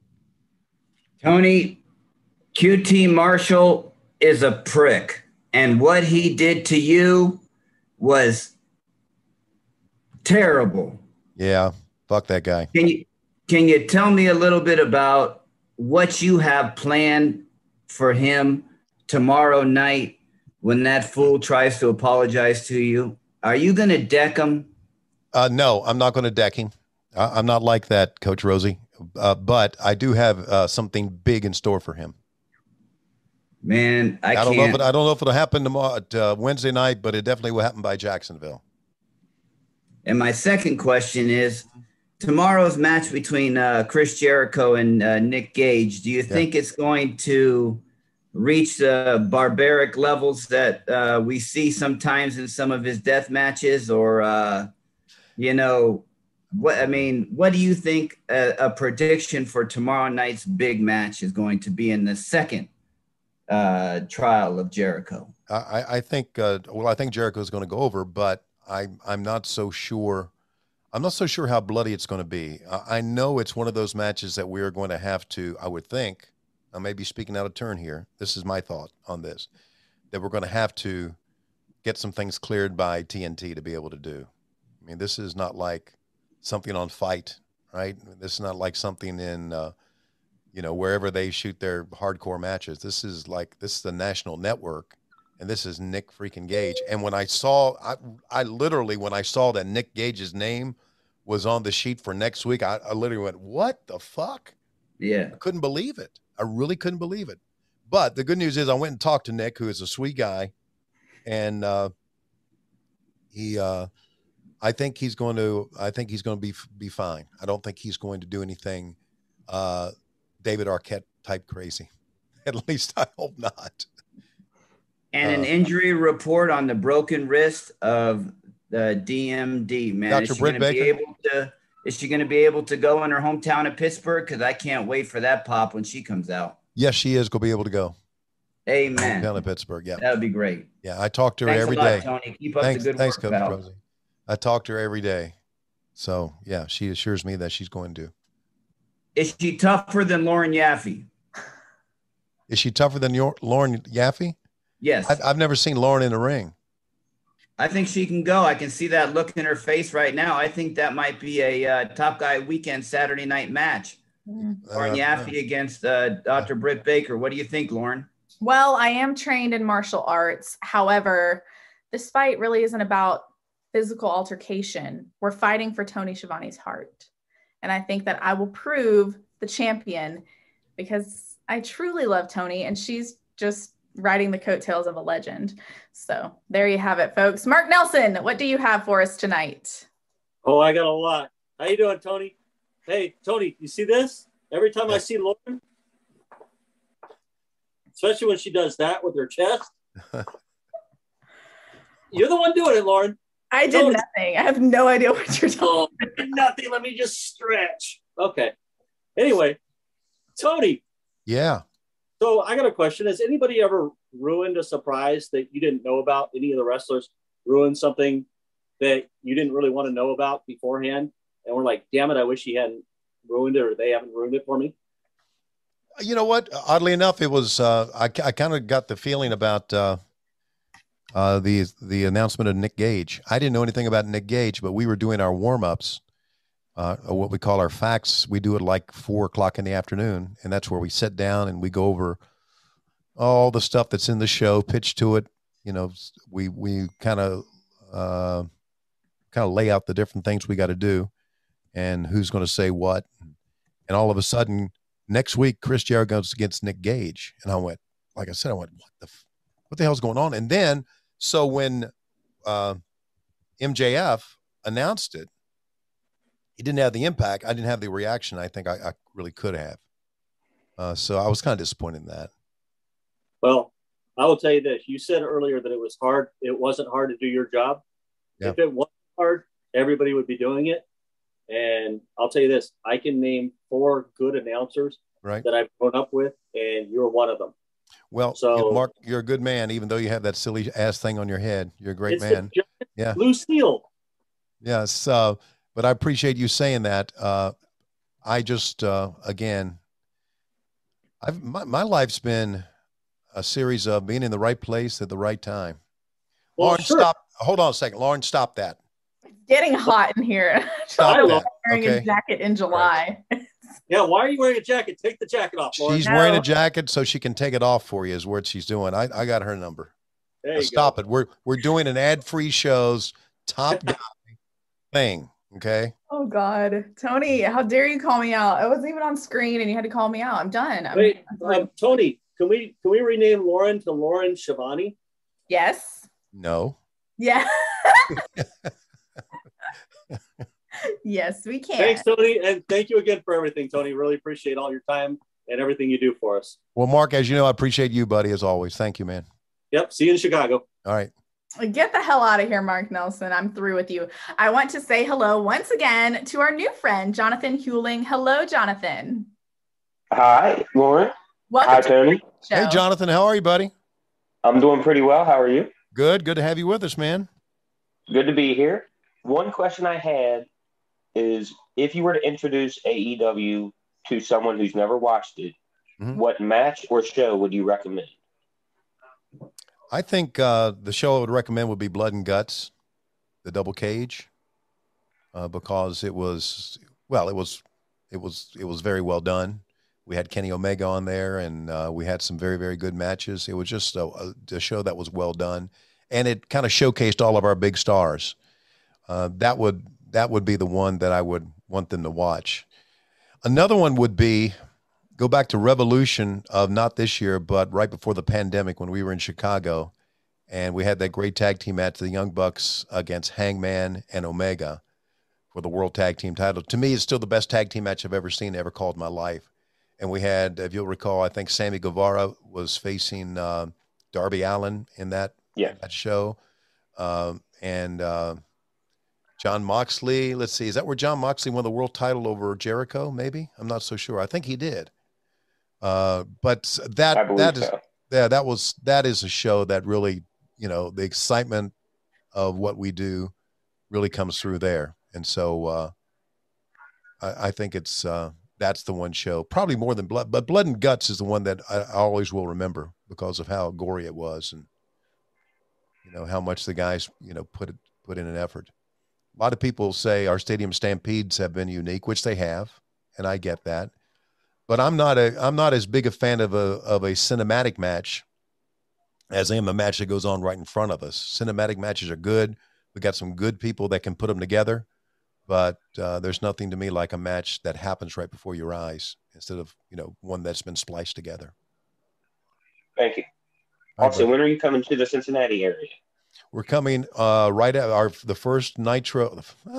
Speaker 6: Tony, Q T Marshall is a prick. And what he did to you was terrible.
Speaker 2: Yeah. Fuck that guy.
Speaker 6: Can you can you tell me a little bit about what you have planned for him tomorrow night when that fool tries to apologize to you? Are you going to deck him?
Speaker 2: Uh, no, I'm not going to deck him. I, I'm not like that, Coach Rosie. Uh, but I do have uh, something big in store for him.
Speaker 6: Man, I,
Speaker 2: I don't
Speaker 6: can't.
Speaker 2: know if it, I don't know if it'll happen tomorrow, uh, Wednesday night, but it definitely will happen by Jacksonville.
Speaker 6: And my second question is, tomorrow's match between uh, Chris Jericho and uh, Nick Gage, do you
Speaker 2: Yeah.
Speaker 6: think it's going to reach the barbaric levels that uh, we see sometimes in some of his death matches? Or, uh, you know, what I mean, what do you think a, a prediction for tomorrow night's big match is going to be in the second uh, trial of Jericho?
Speaker 2: I, I think, uh, well, I think Jericho is going to go over, but I, I'm not so sure. I'm not so sure how bloody it's going to be. I, I know it's one of those matches that we're going to have to, I would think, I may be speaking out of turn here. This is my thought on this. that we're going to have to get some things cleared by T N T to be able to do. I mean, this is not like something on Fight, right? This is not like something in, uh, you know, wherever they shoot their hardcore matches. This is like, this is the national network, and this is Nick freaking Gage. And when I saw, I, I literally, when I saw that Nick Gage's name was on the sheet for next week, I, I literally went, what the fuck?
Speaker 6: Yeah.
Speaker 2: I couldn't believe it. I really couldn't believe it. But the good news is I went and talked to Nick, who is a sweet guy. And uh, he, uh, I think he's going to, I think he's going to be, be fine. I don't think he's going to do anything uh, David Arquette type crazy. At least I hope not.
Speaker 6: And an
Speaker 2: Uh,
Speaker 6: injury report on the broken wrist of the D M D, man.
Speaker 2: Doctor
Speaker 6: Is she
Speaker 2: Britt
Speaker 6: gonna be
Speaker 2: Baker?
Speaker 6: able to, is she going to be able to go in her hometown of Pittsburgh? Because I can't wait for that pop when she comes out.
Speaker 2: Yes, she is going to be able to go
Speaker 6: Amen.
Speaker 2: down to Pittsburgh. Yeah.
Speaker 6: That would be great.
Speaker 2: Yeah. I talk to her
Speaker 6: Thanks
Speaker 2: every
Speaker 6: a lot,
Speaker 2: day.
Speaker 6: Tony. Keep up
Speaker 2: Thanks,
Speaker 6: the good
Speaker 2: thanks,
Speaker 6: work,
Speaker 2: Coach
Speaker 6: pal.
Speaker 2: Rosie. I talk to her every day. So yeah, she assures me that she's going to.
Speaker 6: Is she tougher than Lauren Yaffe?
Speaker 2: Is she tougher than your, Lauren Yaffe?
Speaker 6: Yes.
Speaker 2: I've, I've never seen Lauren in the ring.
Speaker 6: I think she can go. I can see that look in her face right now. I think that might be a uh, Top Guy Weekend Saturday night match. Lauren
Speaker 2: Uh,
Speaker 6: Yaffe against uh, Doctor Britt Baker. What do you think, Lauren?
Speaker 1: Well, I am trained in martial arts. However, this fight really isn't about physical altercation. We're fighting for Tony Schiavone's heart. And I think that I will prove the champion because I truly love Tony, and she's just riding the coattails of a legend. So there you have it, folks. Mark Nelson, what do you have for us tonight?
Speaker 11: Oh, I got a lot. How you doing, Tony? Hey, Tony, you see this? Every time I see Lauren, especially when she does that with her chest, you're the one doing it, Lauren.
Speaker 1: I did
Speaker 11: Tony.
Speaker 1: nothing. I have no idea what you're talking
Speaker 11: Oh, nothing. Let me just stretch. Okay. Anyway, Tony,
Speaker 2: Yeah.
Speaker 11: so I got a question. Has anybody ever ruined a surprise that you didn't know about? Any of the wrestlers ruined something that you didn't really want to know about beforehand? And we're like, damn it, I wish he hadn't ruined it, or they haven't ruined it for me.
Speaker 2: You know what? Oddly enough, it was, uh, I, I kind of got the feeling about uh, uh, the, the announcement of Nick Gage. I didn't know anything about Nick Gage, but we were doing our warm-ups, uh, what we call our facts. We do it like four o'clock in the afternoon, and that's where we sit down and we go over all the stuff that's in the show, pitch to it. You know, we, we kind of, uh, kind of lay out the different things we got to do and who's going to say what. And all of a sudden, next week, Chris Jericho goes against Nick Gage. And I went, like I said, I went, what the, f- what the hell's going on? And then, so when uh, M J F announced it, he didn't have the impact. I didn't have the reaction I think I, I really could have. Uh, so I was kind of disappointed in that.
Speaker 11: Well, I will tell you this. You said earlier that it was hard. It wasn't hard to do your job.
Speaker 2: Yeah.
Speaker 11: If it wasn't hard, everybody would be doing it. And I'll tell you this, I can name four good announcers
Speaker 2: Right.
Speaker 11: that I've grown up with, and you're one of them.
Speaker 2: Well,
Speaker 11: So-
Speaker 2: you know, Mark, you're a good man, even though you have that silly ass thing on your head. You're a great
Speaker 11: It's
Speaker 2: man.
Speaker 11: the giant
Speaker 2: Yeah.
Speaker 11: blue seal.
Speaker 2: Yes. Uh, but I appreciate you saying that. Uh, I just, uh, again, I've, my, my life's been a series of being in the right place at the right time.
Speaker 11: Well,
Speaker 2: Lauren,
Speaker 11: sure.
Speaker 2: stop. Hold on a second. Lauren, stop that.
Speaker 1: Getting hot in here.
Speaker 2: Stop
Speaker 1: I'm
Speaker 2: that.
Speaker 1: wearing
Speaker 2: Okay.
Speaker 1: a jacket in July.
Speaker 11: Yeah, why are you wearing a jacket? Take the jacket off, Lauren.
Speaker 2: She's
Speaker 1: No.
Speaker 2: wearing a jacket so she can take it off for you is what she's doing. I, I got her number.
Speaker 11: There
Speaker 2: Now
Speaker 11: you
Speaker 2: stop
Speaker 11: go.
Speaker 2: it. We're, we're doing an ad-free shows top guy thing. Okay.
Speaker 1: Oh God, Tony, how dare you call me out? I wasn't even on screen and you had to call me out. I'm done. I'm,
Speaker 11: Wait,
Speaker 1: I'm like,
Speaker 11: um, Tony, can we can we rename Lauren to Lauren Schiavone?
Speaker 1: yes.
Speaker 2: No.
Speaker 1: Yeah. Yes, we can.
Speaker 11: Thanks, Tony, and thank you again for everything, Tony. Really appreciate all your time and everything you do for us.
Speaker 2: Well, Mark, as you know, I appreciate you, buddy, as always. Thank you, man.
Speaker 11: Yep, see you in Chicago.
Speaker 2: All right.
Speaker 1: Get the hell out of here, Mark Nelson. I'm through with you. I want to say hello once again to our new friend, Jonathan Hewling. Hello, Jonathan.
Speaker 12: Hi, Lauren.
Speaker 1: Welcome
Speaker 12: Hi,
Speaker 1: to
Speaker 12: Tony.
Speaker 1: the
Speaker 2: Hey,
Speaker 1: show.
Speaker 2: Jonathan, how are you, buddy?
Speaker 12: I'm doing pretty well. How are you?
Speaker 2: Good. Good to have you with us, man.
Speaker 12: Good to be here. One question I had is if you were to introduce A E W to someone who's never watched it,
Speaker 2: Mhm.
Speaker 12: what match or show would you recommend?
Speaker 2: I think uh, the show I would recommend would be Blood and Guts, the double cage, uh, because it was well, it was it was it was very well done. We had Kenny Omega on there, and uh, we had some very very good matches. It was just a, a, a show that was well done, and it kind of showcased all of our big stars. Uh, that would that would be the one that I would want them to watch. Another one would be go back to Revolution of not this year, but right before the pandemic when we were in Chicago, and we had that great tag team match, the Young Bucks against Hangman and Omega for the World Tag Team title. To me, it's still the best tag team match I've ever seen, ever called in my life. And we had, if you'll recall, I think Sammy Guevara was facing uh, Darby Allin in that,
Speaker 12: yeah.
Speaker 2: in that show. Um, and uh, John Moxley, let's see, is that where John Moxley won the world title over Jericho, maybe? I'm not so sure. I think he did. Uh, but that that is
Speaker 12: so.
Speaker 2: yeah, that was that is a show that really, you know, the excitement of what we do really comes through there. And so uh, I, I think it's uh, that's the one show, probably more than Blood, but Blood and Guts is the one that I, I always will remember because of how gory it was and you know how much the guys you know put it put in an effort. A lot of people say our stadium stampedes have been unique, which they have, and I get that. But I'm not a I'm not as big a fan of a of a cinematic match as I am a match that goes on right in front of us. Cinematic matches are good. We got some good people that can put them together, but uh, there's nothing to me like a match that happens right before your eyes instead of you know one that's been spliced together.
Speaker 12: Thank you.
Speaker 2: Right,
Speaker 12: also,
Speaker 2: buddy.
Speaker 12: when are you coming to the Cincinnati area?
Speaker 2: We're coming uh, right at our the first Nitro.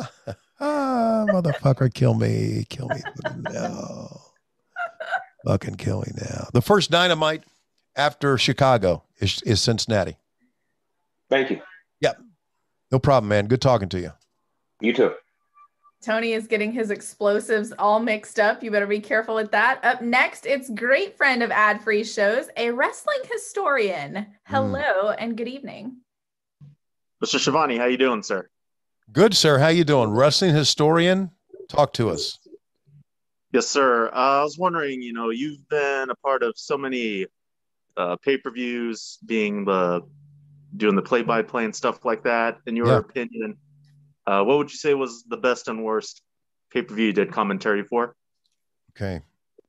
Speaker 2: Ah, motherfucker, kill me, kill me no. Fucking kill me now. The first Dynamite after Chicago is, is Cincinnati.
Speaker 12: Thank you.
Speaker 2: Yep. No problem, man. Good talking to you.
Speaker 12: You too.
Speaker 1: Tony is getting his explosives all mixed up. You better be careful with that. Up next, it's great friend of ad-free shows, a wrestling historian. Hello mm. and good evening.
Speaker 13: Mister Schiavone, how you doing, sir?
Speaker 2: Good, sir. How you doing? Wrestling historian? Talk to us.
Speaker 13: Yes, sir. Uh, I was wondering, you know, you've been a part of so many uh, pay-per-views, being the doing the play-by-play and stuff like that. In your yeah. opinion, uh, what would you say was the best and worst pay-per-view you did commentary for?
Speaker 2: Okay.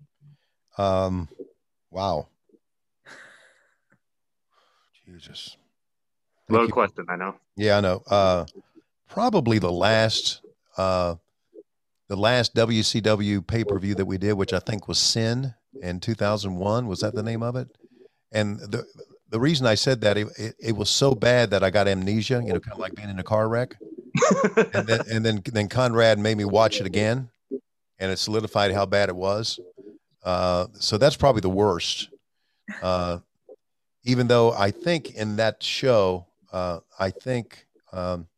Speaker 2: Um. Wow. Jesus. Thank
Speaker 13: Low
Speaker 2: you.
Speaker 13: question, I know.
Speaker 2: Yeah, I know. Uh, probably the last. Uh, The last W C W pay-per-view that we did, which I think was Sin in two thousand one. Was that the name of it? And the the reason I said that, it, it, it was so bad that I got amnesia, you know, kind of like being in a car wreck. and then, and then, then Conrad made me watch it again, and it solidified how bad it was. Uh, so that's probably the worst. Uh, even though I think in that show, uh, I think, um,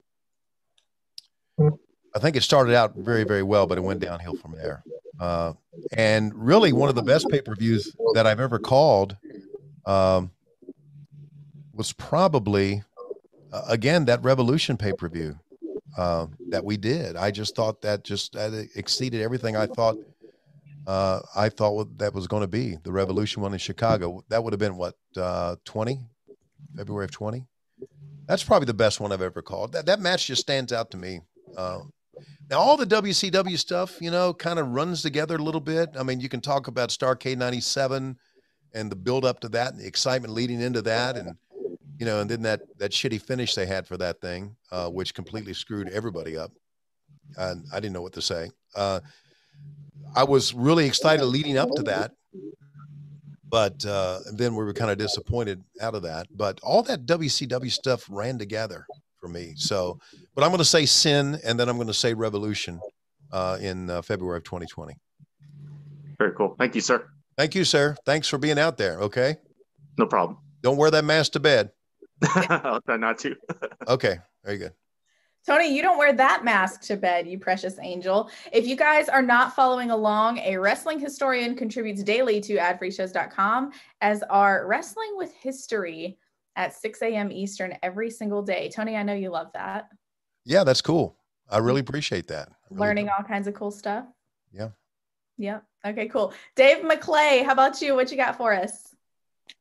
Speaker 2: I think it started out very, very well, but it went downhill from there. Uh, and really one of the best pay-per-views that I've ever called um, was probably, uh, again, that Revolution pay-per-view uh, that we did. I just thought that just that exceeded everything I thought uh, I thought that was going to be. The Revolution one in Chicago. That would have been, what, uh, twenty? February of twenty? That's probably the best one I've ever called. That, that match just stands out to me. Uh, Now, all the W C W stuff, you know, kind of runs together a little bit. I mean, you can talk about Starrcade ninety-seven and the build up to that and the excitement leading into that. And, you know, and then that, that shitty finish they had for that thing, uh, which completely screwed everybody up. And I didn't know what to say. Uh, I was really excited leading up to that, but uh, then we were kind of disappointed out of that. But all that W C W stuff ran together for me. So, but I'm going to say Sin, and then I'm going to say Revolution uh, in uh, February of twenty twenty.
Speaker 13: Very cool. Thank you, sir.
Speaker 2: Thank you, sir. Thanks for being out there. Okay.
Speaker 13: No problem.
Speaker 2: Don't wear that mask to bed.
Speaker 13: I'll try not to.
Speaker 2: Okay. Very good.
Speaker 1: Tony, you don't wear that mask to bed, you precious angel. If you guys are not following along, a wrestling historian contributes daily to ad free shows dot com as our Wrestling with History at six a.m. Eastern every single day. Tony, I know you love that.
Speaker 2: Yeah, that's cool. I really appreciate that. Really
Speaker 1: Learning
Speaker 2: do.
Speaker 1: all kinds of cool stuff.
Speaker 2: Yeah.
Speaker 1: Yeah. Okay, cool. Dave McClay, how about you? What you got for us?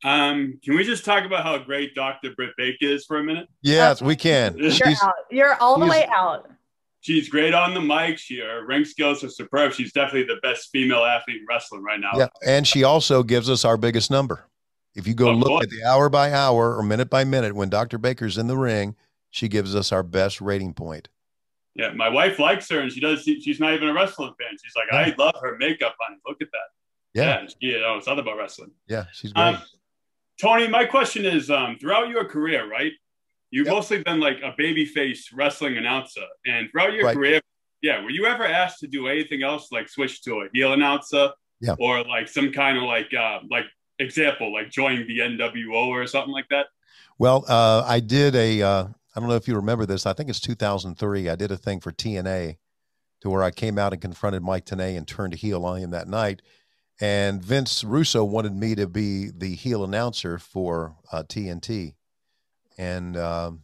Speaker 14: Um, can we just talk about how great Doctor Britt Baker is for a minute?
Speaker 2: Yes, we can.
Speaker 1: You're
Speaker 2: She's,
Speaker 1: out. You're all the
Speaker 2: she's-
Speaker 1: way out.
Speaker 14: She's great on the mic. She, her ring skills are superb. She's definitely the best female athlete in wrestling right now.
Speaker 2: yeah, and she also gives us our biggest number. If you go
Speaker 14: Of
Speaker 2: look
Speaker 14: course.
Speaker 2: at the hour by hour or minute by minute when Doctor Baker's in the ring, she gives us our best rating point.
Speaker 14: Yeah, my wife likes her, and she does. She's not even a wrestling fan. She's like, I love her makeup on. Look at that.
Speaker 2: Yeah,
Speaker 14: Yeah, she, you know, it's not about wrestling.
Speaker 2: yeah, she's great.
Speaker 14: Um, Tony, my question is, um, throughout your career, right? You've
Speaker 2: Yep.
Speaker 14: mostly been like a babyface wrestling announcer, and throughout your
Speaker 2: Right.
Speaker 14: career, yeah, were you ever asked to do anything else, like switch to a heel announcer,
Speaker 2: Yeah.
Speaker 14: or like some kind of like, uh, like example, like join the N W O or something like that?
Speaker 2: Well, uh, I did a, uh, I don't know if you remember this. I think it's two thousand three. I did a thing for T N A to where I came out and confronted Mike Tenay and turned heel on him that night. And Vince Russo wanted me to be the heel announcer for uh, T N T. And um,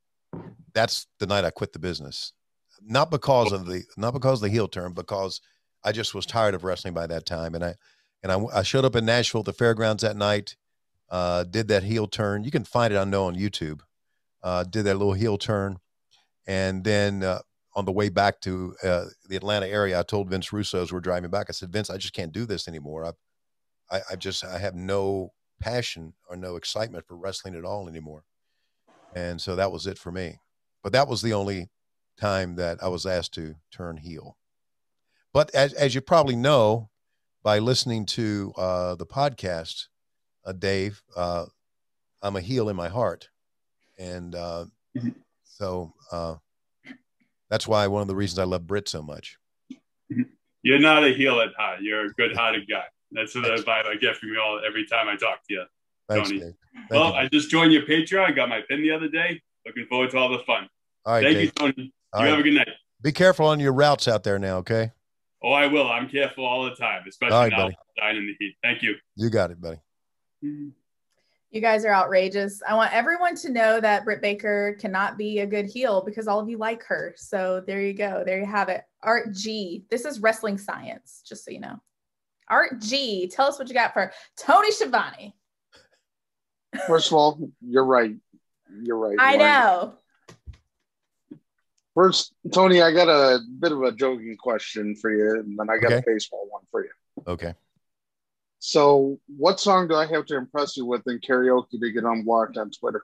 Speaker 2: that's the night I quit the business. Not because of the, not because of the heel turn, because I just was tired of wrestling by that time. And I, and I, I showed up in Nashville at the fairgrounds that night, uh, did that heel turn. You can find it, I know, on YouTube. Uh, did that little heel turn. And then uh, on the way back to uh, the Atlanta area, I told Vince Russo as we're driving back, I said, Vince, I just can't do this anymore. I, I, I just, I have no passion or no excitement for wrestling at all anymore. And so that was it for me. But that was the only time that I was asked to turn heel. But as, as you probably know, by listening to uh, the podcast, uh, Dave, uh, I'm a heel in my heart. And uh, so uh, that's why one of the reasons I love Britt so much.
Speaker 14: You're not a heel at heart. You're a good-hearted guy. That's the vibe I get from you all every time I talk to you,
Speaker 2: Thanks,
Speaker 14: Tony.
Speaker 2: Dave. Thank
Speaker 14: Well,
Speaker 2: you.
Speaker 14: I just joined your Patreon. I got my pin the other day. Looking forward to all the fun.
Speaker 2: All right,
Speaker 14: Thank
Speaker 2: Dave.
Speaker 14: you, Tony.
Speaker 2: All
Speaker 14: you
Speaker 2: right.
Speaker 14: have a good night.
Speaker 2: Be careful on your routes out there now, okay?
Speaker 14: Oh, I will. I'm careful all the time, especially
Speaker 2: All right,
Speaker 14: now
Speaker 2: buddy.
Speaker 14: dying in the heat. Thank you.
Speaker 2: You got it, buddy.
Speaker 1: You guys are outrageous. I want everyone to know that Britt Baker cannot be a good heel because all of you like her. So there you go. There you have it. Art G. This is wrestling science, just so you know. Art G. Tell us what you got for Tony Schiavone.
Speaker 15: First of all, you're right. You're right.
Speaker 1: I
Speaker 15: Lauren.
Speaker 1: know.
Speaker 15: First, Tony, I got a bit of a joking question for you, and then I got
Speaker 2: Okay.
Speaker 15: a baseball one for you.
Speaker 2: Okay.
Speaker 15: So, what song do I have to impress you with in karaoke to get unblocked on Twitter?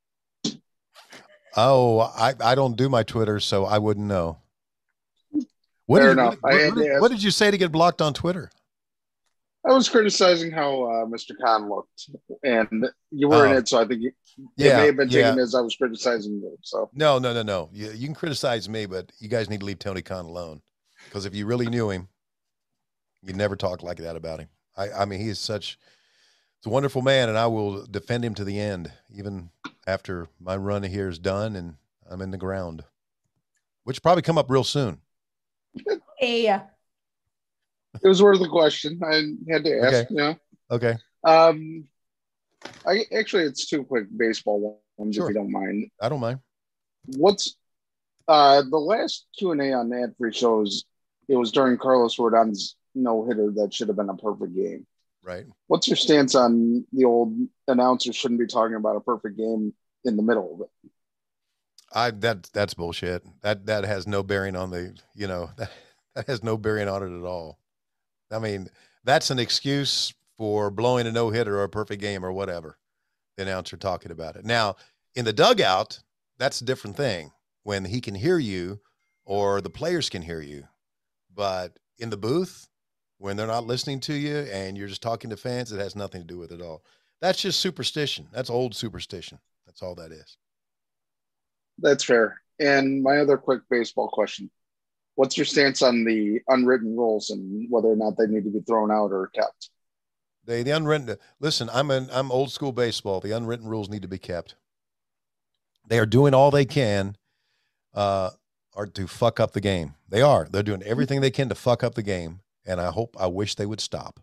Speaker 2: Oh, I, I don't do my Twitter, so I wouldn't know. What
Speaker 15: Fair
Speaker 2: did, you,
Speaker 15: enough.
Speaker 2: what,
Speaker 15: I
Speaker 2: what
Speaker 15: had to
Speaker 2: did,
Speaker 15: ask-
Speaker 2: what did you say to get blocked on Twitter?
Speaker 15: I was criticizing how uh, Mister Khan looked, and you were in
Speaker 2: Oh.
Speaker 15: it, so I think you,
Speaker 2: Yeah,
Speaker 15: it may have been taken
Speaker 2: yeah.
Speaker 15: as I was criticizing you. So,
Speaker 2: No, no, no, no. You, you can criticize me, but you guys need to leave Tony Khan alone. Because if you really knew him, you'd never talk like that about him. I, I mean, he is such he's a wonderful man, and I will defend him to the end, even after my run here is done and I'm in the ground, which will probably come up real soon.
Speaker 1: Hey.
Speaker 15: it was worth the question. I had to ask.
Speaker 2: Okay.
Speaker 15: You know,
Speaker 2: Okay.
Speaker 15: um, I actually it's two quick baseball ones
Speaker 2: Sure.
Speaker 15: if you don't mind.
Speaker 2: I don't mind.
Speaker 15: What's uh the last Q and A on Ad Free shows? It was during Carlos Rodon's no hitter that should have been a perfect game.
Speaker 2: Right.
Speaker 15: What's your stance on the old announcers shouldn't be talking about a perfect game in the middle of it?
Speaker 2: I that that's bullshit. That that has no bearing on the, you know, that, that has no bearing on it at all. I mean, that's an excuse for blowing a no-hitter or a perfect game or whatever. The announcer talking about it. Now, in the dugout, that's a different thing when he can hear you or the players can hear you. But in the booth, when they're not listening to you and you're just talking to fans, it has nothing to do with it at all. That's just superstition. That's old superstition. That's all that is.
Speaker 15: That's fair. And my other quick baseball question. What's your stance on the unwritten rules and whether or not they need to be thrown out or kept?
Speaker 2: They, the unwritten, listen, I'm an, I'm old school baseball. The unwritten rules need to be kept. They are doing all they can uh, or to fuck up the game. They are. They're doing everything they can to fuck up the game. And I hope, I wish they would stop.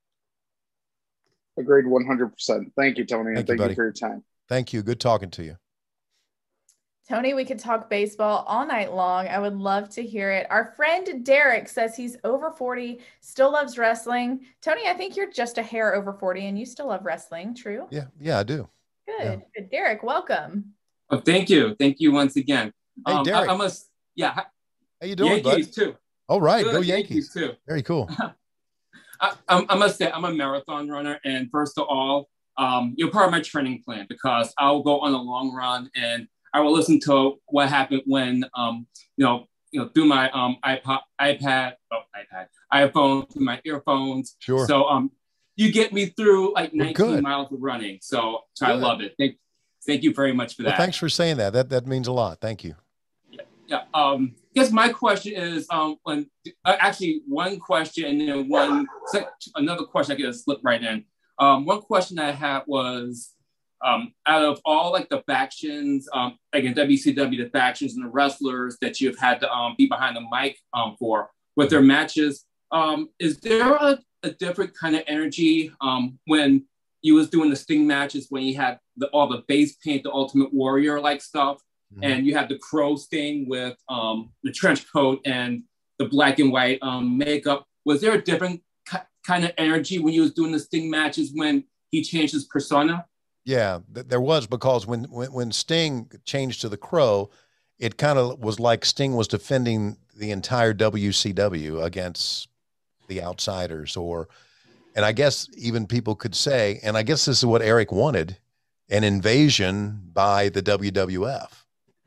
Speaker 15: Agreed one hundred percent. Thank you, Tony. And
Speaker 2: Thank you,
Speaker 15: thank you
Speaker 2: buddy.
Speaker 15: for your time.
Speaker 2: Thank you. Good talking to you.
Speaker 1: Tony, we could talk baseball all night long. I would love to hear it. Our friend Derek says he's over forty, still loves wrestling. Tony, I think you're just a hair over forty and you still love wrestling. True?
Speaker 2: Yeah, yeah, I do.
Speaker 1: Good.
Speaker 2: Yeah.
Speaker 1: Good. Derek, welcome.
Speaker 16: Oh, thank you. Thank you once again.
Speaker 2: Hey,
Speaker 16: um,
Speaker 2: Derek.
Speaker 16: I, I must, yeah.
Speaker 2: How you doing,
Speaker 16: Yankees
Speaker 2: bud?
Speaker 16: too.
Speaker 2: All right,
Speaker 16: Good,
Speaker 2: go Yankees.
Speaker 16: Yankees too.
Speaker 2: Very cool.
Speaker 16: I, I, I must say, I'm a marathon runner, and first of all, um, you're part of my training plan because I'll go on a long run and I will listen to what happened when, um, you know, you know, through my um, iPod, iPad, oh, iPad, iPhone, through my earphones.
Speaker 2: Sure.
Speaker 16: So um, you get me through like
Speaker 2: Well,
Speaker 16: nineteen
Speaker 2: good.
Speaker 16: miles of running. So, so I
Speaker 2: Good.
Speaker 16: love it. Thank, thank you very much for
Speaker 2: Well,
Speaker 16: that.
Speaker 2: thanks for saying that. That that means a lot. Thank you.
Speaker 16: Yeah. Um, I guess my question is, um, when uh, actually one question and then one sec- another question I could slip right in. Um, one question I had was, um, out of all like the factions, um, like in W C W, the factions and the wrestlers that you've had to um, be behind the mic um, for with their matches, um, is there a, a different kind of energy um, when you was doing the Sting matches when you had the, all the face paint, the Ultimate Warrior like stuff? Mm-hmm. And you have the Crow Sting with um, the trench coat and the black and white um, makeup. Was there a different ki- kind of energy when you was doing the Sting matches when he changed his persona?
Speaker 2: Yeah, th- there was, because when, when when Sting changed to the Crow, it kind of was like Sting was defending the entire W C W against the outsiders, or, and I guess even people could say, and I guess this is what Eric wanted, an invasion by the W W F.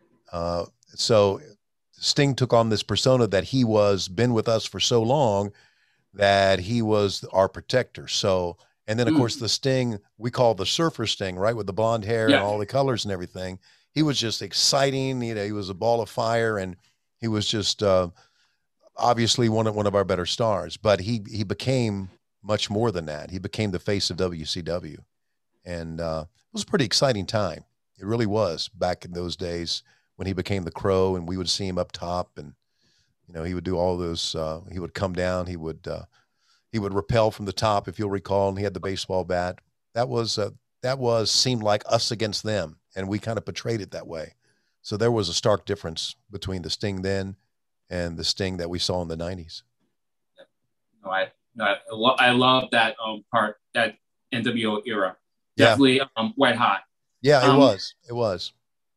Speaker 2: Uh, so Sting took on this persona that he was been with us for so long that he was our protector. So, and then of
Speaker 16: Mm.
Speaker 2: course the Sting we call the Surfer Sting, right? With the blonde hair
Speaker 16: Yeah.
Speaker 2: and all the colors and everything. He was just exciting. You know, he was a ball of fire, and he was just, uh, obviously one of, one of our better stars, but he, he became much more than that. He became the face of W C W, and, uh, it was a pretty exciting time. It really was back in those days when he became the Crow, and we would see him up top, and, you know, he would do all those, uh, he would come down, he would, uh, he would rappel from the top, if you'll recall, and he had the baseball bat. That was, uh, that was, seemed like us against them, and we kind of portrayed it that way. So there was a stark difference between the Sting then and the Sting that we saw in the nineties.
Speaker 16: No, I, no, I, lo- I love that um, part, that N W O era.
Speaker 2: Yeah.
Speaker 16: Definitely um, white hot.
Speaker 2: Yeah, it
Speaker 16: Um,
Speaker 2: was. It was.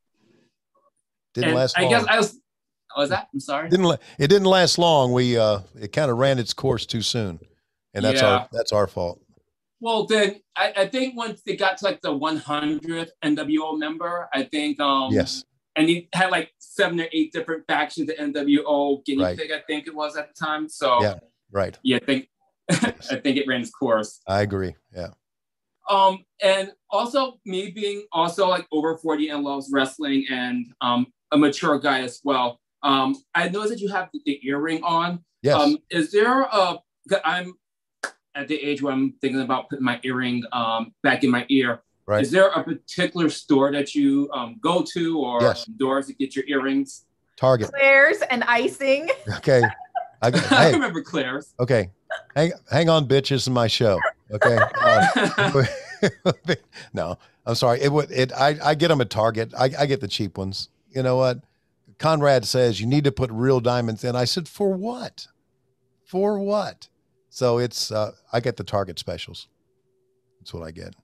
Speaker 2: Didn't
Speaker 16: and
Speaker 2: last
Speaker 16: I
Speaker 2: long.
Speaker 16: guess I was, was that? I'm sorry.
Speaker 2: Didn't la- it didn't last long. We uh it kind of ran its course too soon. And that's
Speaker 16: Yeah.
Speaker 2: our that's our fault.
Speaker 16: Well, then I, I think once they got to like the one hundredth N W O member, I think um
Speaker 2: Yes.
Speaker 16: and he had like seven or eight different factions of N W O guinea
Speaker 2: Right.
Speaker 16: pig, I think it was at the time. So
Speaker 2: Yeah, right.
Speaker 16: yeah, I think I think it ran its course.
Speaker 2: I agree. Yeah.
Speaker 16: Um, and also me being also like over forty and loves wrestling and um a mature guy as well. Um, I noticed that you have the earring on.
Speaker 2: Yes.
Speaker 16: Um, is there a? I'm at the age where I'm thinking about putting my earring um back in my ear.
Speaker 2: Right.
Speaker 16: Is there a particular store that you um go to or
Speaker 2: Yes.
Speaker 16: doors to get your earrings?
Speaker 2: Target.
Speaker 1: Claire's and icing.
Speaker 2: Okay. I,
Speaker 16: I
Speaker 2: hey,
Speaker 16: remember Claire's.
Speaker 2: okay. Hang hang on, bitch. This is my show. Okay. Uh, no, I'm sorry. It would it I, I get them at Target. I, I get the cheap ones. You know what? Conrad says you need to put real diamonds in. I said, for what? For what? So it's uh I get the Target specials. That's what I get.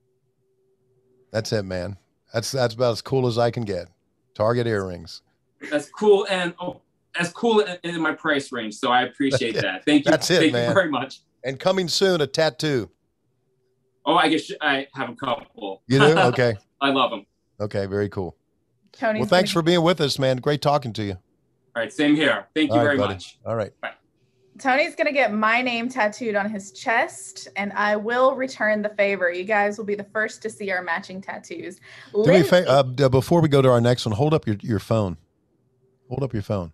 Speaker 2: That's it, man. That's that's about as cool as I can get. Target earrings.
Speaker 16: That's cool and oh, that's cool in, in my price range. So I appreciate
Speaker 2: That's it.
Speaker 16: that. Thank you.
Speaker 2: That's it,
Speaker 16: Thank
Speaker 2: man.
Speaker 16: you very much.
Speaker 2: And coming soon, a tattoo.
Speaker 16: Oh, I guess I have a couple.
Speaker 2: You do? Okay.
Speaker 16: I love them.
Speaker 2: Okay, very cool.
Speaker 1: Tony's
Speaker 2: Well, thanks
Speaker 1: gonna-
Speaker 2: for being with us, man. Great talking to you.
Speaker 16: All right, same here. Thank you
Speaker 2: All right,
Speaker 16: very
Speaker 2: buddy.
Speaker 16: much.
Speaker 2: All right.
Speaker 1: Tony's going to get my name tattooed on his chest, and I will return the favor. You guys will be the first to see our matching tattoos.
Speaker 2: Do me a
Speaker 1: Lindsay-
Speaker 2: fa- uh, d- before we go to our next one, hold up your, your phone. Hold up your phone.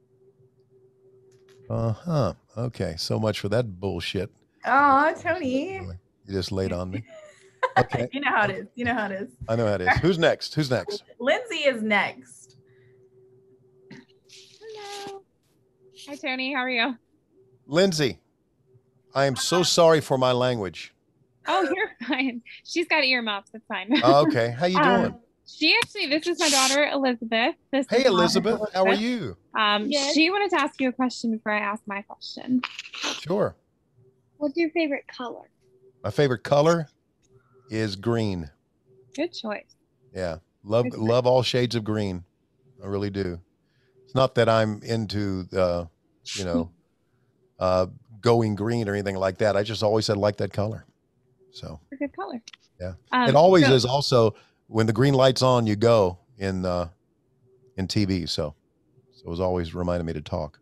Speaker 2: Uh-huh. Okay. So much for that bullshit.
Speaker 1: Aw, Tony.
Speaker 2: You just laid on me. Okay.
Speaker 1: You know how it is. You know how it is.
Speaker 2: I know how it is. Who's next? Who's next?
Speaker 1: Lindsay is next.
Speaker 17: Hi, Tony. How are you?
Speaker 2: Lindsay, I am so sorry for my language.
Speaker 17: Oh, you're fine. She's got earmuffs. It's fine.
Speaker 2: Oh, okay. How you
Speaker 17: Um,
Speaker 2: doing?
Speaker 17: She actually, this is my daughter, Elizabeth. This
Speaker 2: Hey,
Speaker 17: is my
Speaker 2: Elizabeth.
Speaker 17: Elizabeth.
Speaker 2: How are you?
Speaker 17: Um,
Speaker 18: Yes.
Speaker 17: She wanted to ask you a question before I ask my question.
Speaker 2: Sure.
Speaker 18: What's your favorite color?
Speaker 2: My favorite color is green.
Speaker 17: Good choice.
Speaker 2: Yeah. Love, love all shades of green. I really do. It's not that I'm into the, you know, uh, going green or anything like that. I just always said like that color. So.
Speaker 17: A good color.
Speaker 2: Yeah.
Speaker 17: Um,
Speaker 2: it always
Speaker 17: so-
Speaker 2: is also when the green light's on, you go in, uh, in T V. So, so it was always reminding me to talk.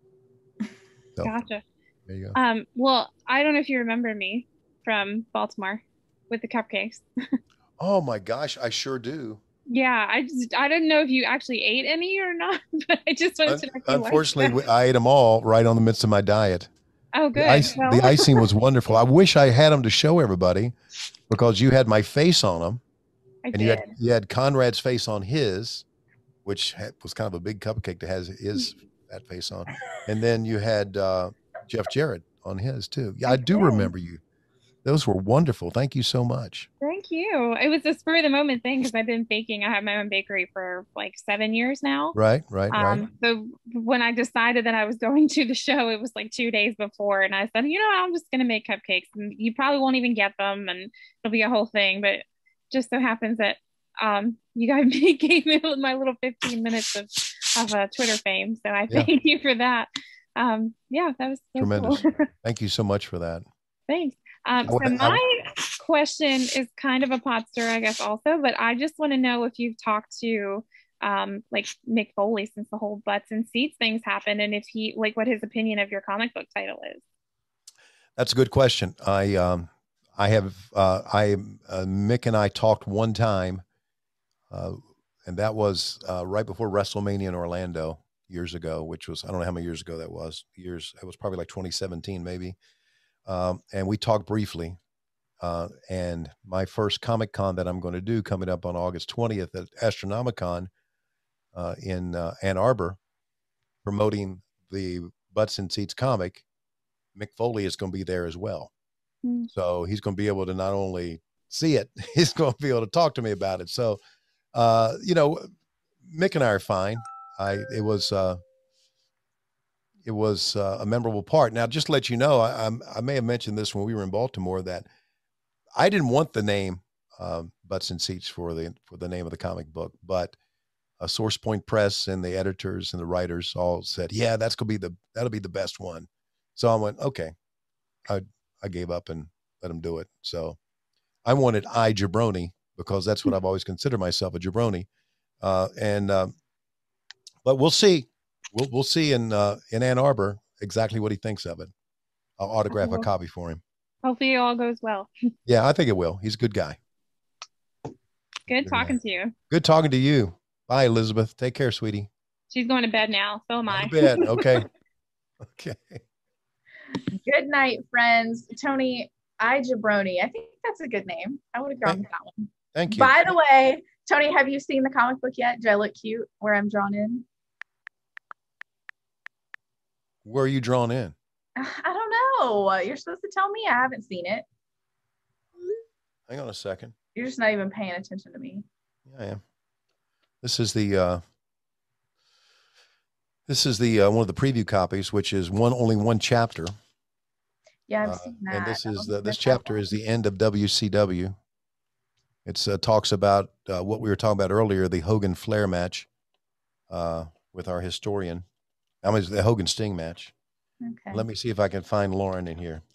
Speaker 2: So,
Speaker 17: Gotcha.
Speaker 2: there you go.
Speaker 17: Um, well, I don't know if you remember me from Baltimore with the cupcakes.
Speaker 2: Oh my gosh. I sure do.
Speaker 17: Yeah, I just I didn't know if you actually ate any or not, but I just wanted
Speaker 2: Un-
Speaker 17: to know if you liked
Speaker 2: Unfortunately,
Speaker 17: them.
Speaker 2: I ate them all right on the midst of my diet.
Speaker 17: Oh, good.
Speaker 2: The, ice,
Speaker 17: Well-
Speaker 2: the icing was wonderful. I wish I had them to show everybody because you had my face on them.
Speaker 17: I
Speaker 2: and you had,
Speaker 17: did.
Speaker 2: you had Conrad's face on his, which had, was kind of a big cupcake to have his that face on. And then you had uh, Jeff Jarrett on his too. Yeah, I do remember you. Those were wonderful. Thank you so much.
Speaker 17: Thank you. It was a spur of the moment thing because I've been baking. I have my own bakery for like seven years now.
Speaker 2: Right, right, right.
Speaker 17: Um, so when I decided that I was going to the show, it was like two days before, and I said, you know, I'm just gonna make cupcakes, and you probably won't even get them, and it'll be a whole thing. But just so happens that um, you guys gave me my little fifteen minutes of of uh, Twitter fame, so I
Speaker 2: Yeah.
Speaker 17: thank you for that. Um, yeah, that was so
Speaker 2: Tremendous.
Speaker 17: cool.
Speaker 2: Thank you so much for that.
Speaker 17: Thanks. Um,
Speaker 2: I
Speaker 17: so
Speaker 2: wa- I-
Speaker 17: my question is kind of a pot stir, I guess, also, but I just want to know if you've talked to um, like Mick Foley since the whole butts and seats things happened, and if he like what his opinion of your comic book title is.
Speaker 2: That's a good question. I um I have uh I uh, Mick and I talked one time, uh, and that was uh, right before WrestleMania in Orlando years ago, which was I don't know how many years ago that was. Years it was probably like twenty seventeen maybe, um, and we talked briefly. Uh, and my first Comic Con that I'm going to do coming up on August twentieth at Astronomicon uh, in uh, Ann Arbor, promoting the Butts and Seats comic. Mick Foley is going to be there as well.
Speaker 17: Hmm.
Speaker 2: So he's going to be able to not only see it, he's going to be able to talk to me about it. So, uh, you know, Mick and I are fine. I, it was, uh, it was uh, a memorable part. Now, just to let you know, I, I'm, I may have mentioned this when we were in Baltimore that I didn't want the name um, Butts and Seats for the, for the name of the comic book, but uh, Source Point Press and the editors and the writers all said, yeah, that's going to be the, that'll be the best one. So I went, okay. I I gave up and let him do it. So I wanted I Jabroni because that's what I've always considered myself, a jabroni. Uh, and um, but we'll see. We'll we'll see in uh, in Ann Arbor exactly what he thinks of it. I'll autograph a
Speaker 17: Cool.
Speaker 2: copy for him.
Speaker 17: Hopefully it all goes well.
Speaker 2: Yeah, I think it will. He's a good guy.
Speaker 17: Good talking to you.
Speaker 2: Good talking to you. Bye, Elizabeth. Take care, sweetie.
Speaker 17: She's going to bed now. So am I.
Speaker 2: To bed. Okay. Okay.
Speaker 1: Good night, friends. Tony, I Jabroni. I think that's a good name. I would have gone with that one.
Speaker 2: Thank you.
Speaker 1: By the way, Tony, have you seen the comic book yet? Do I look cute where I'm drawn in?
Speaker 2: Where are you drawn in?
Speaker 1: I don't know. You're supposed to tell me. I haven't seen it.
Speaker 2: Hang on a second.
Speaker 1: You're just not even paying attention to me.
Speaker 2: Yeah, I am. This is the uh, this is the uh, one of the preview copies, which is one only one chapter.
Speaker 1: Yeah, I've
Speaker 2: Uh,
Speaker 1: seen that.
Speaker 2: and this
Speaker 1: I
Speaker 2: is
Speaker 1: don't
Speaker 2: the,
Speaker 1: think
Speaker 2: this
Speaker 1: that's that
Speaker 2: chapter is the end of W C W. It's uh, talks about uh, what we were talking about earlier, the Hogan Flair match uh, with our historian. I mean, the Hogan Sting match.
Speaker 1: Okay.
Speaker 2: Let me see if I can find Lauren in here.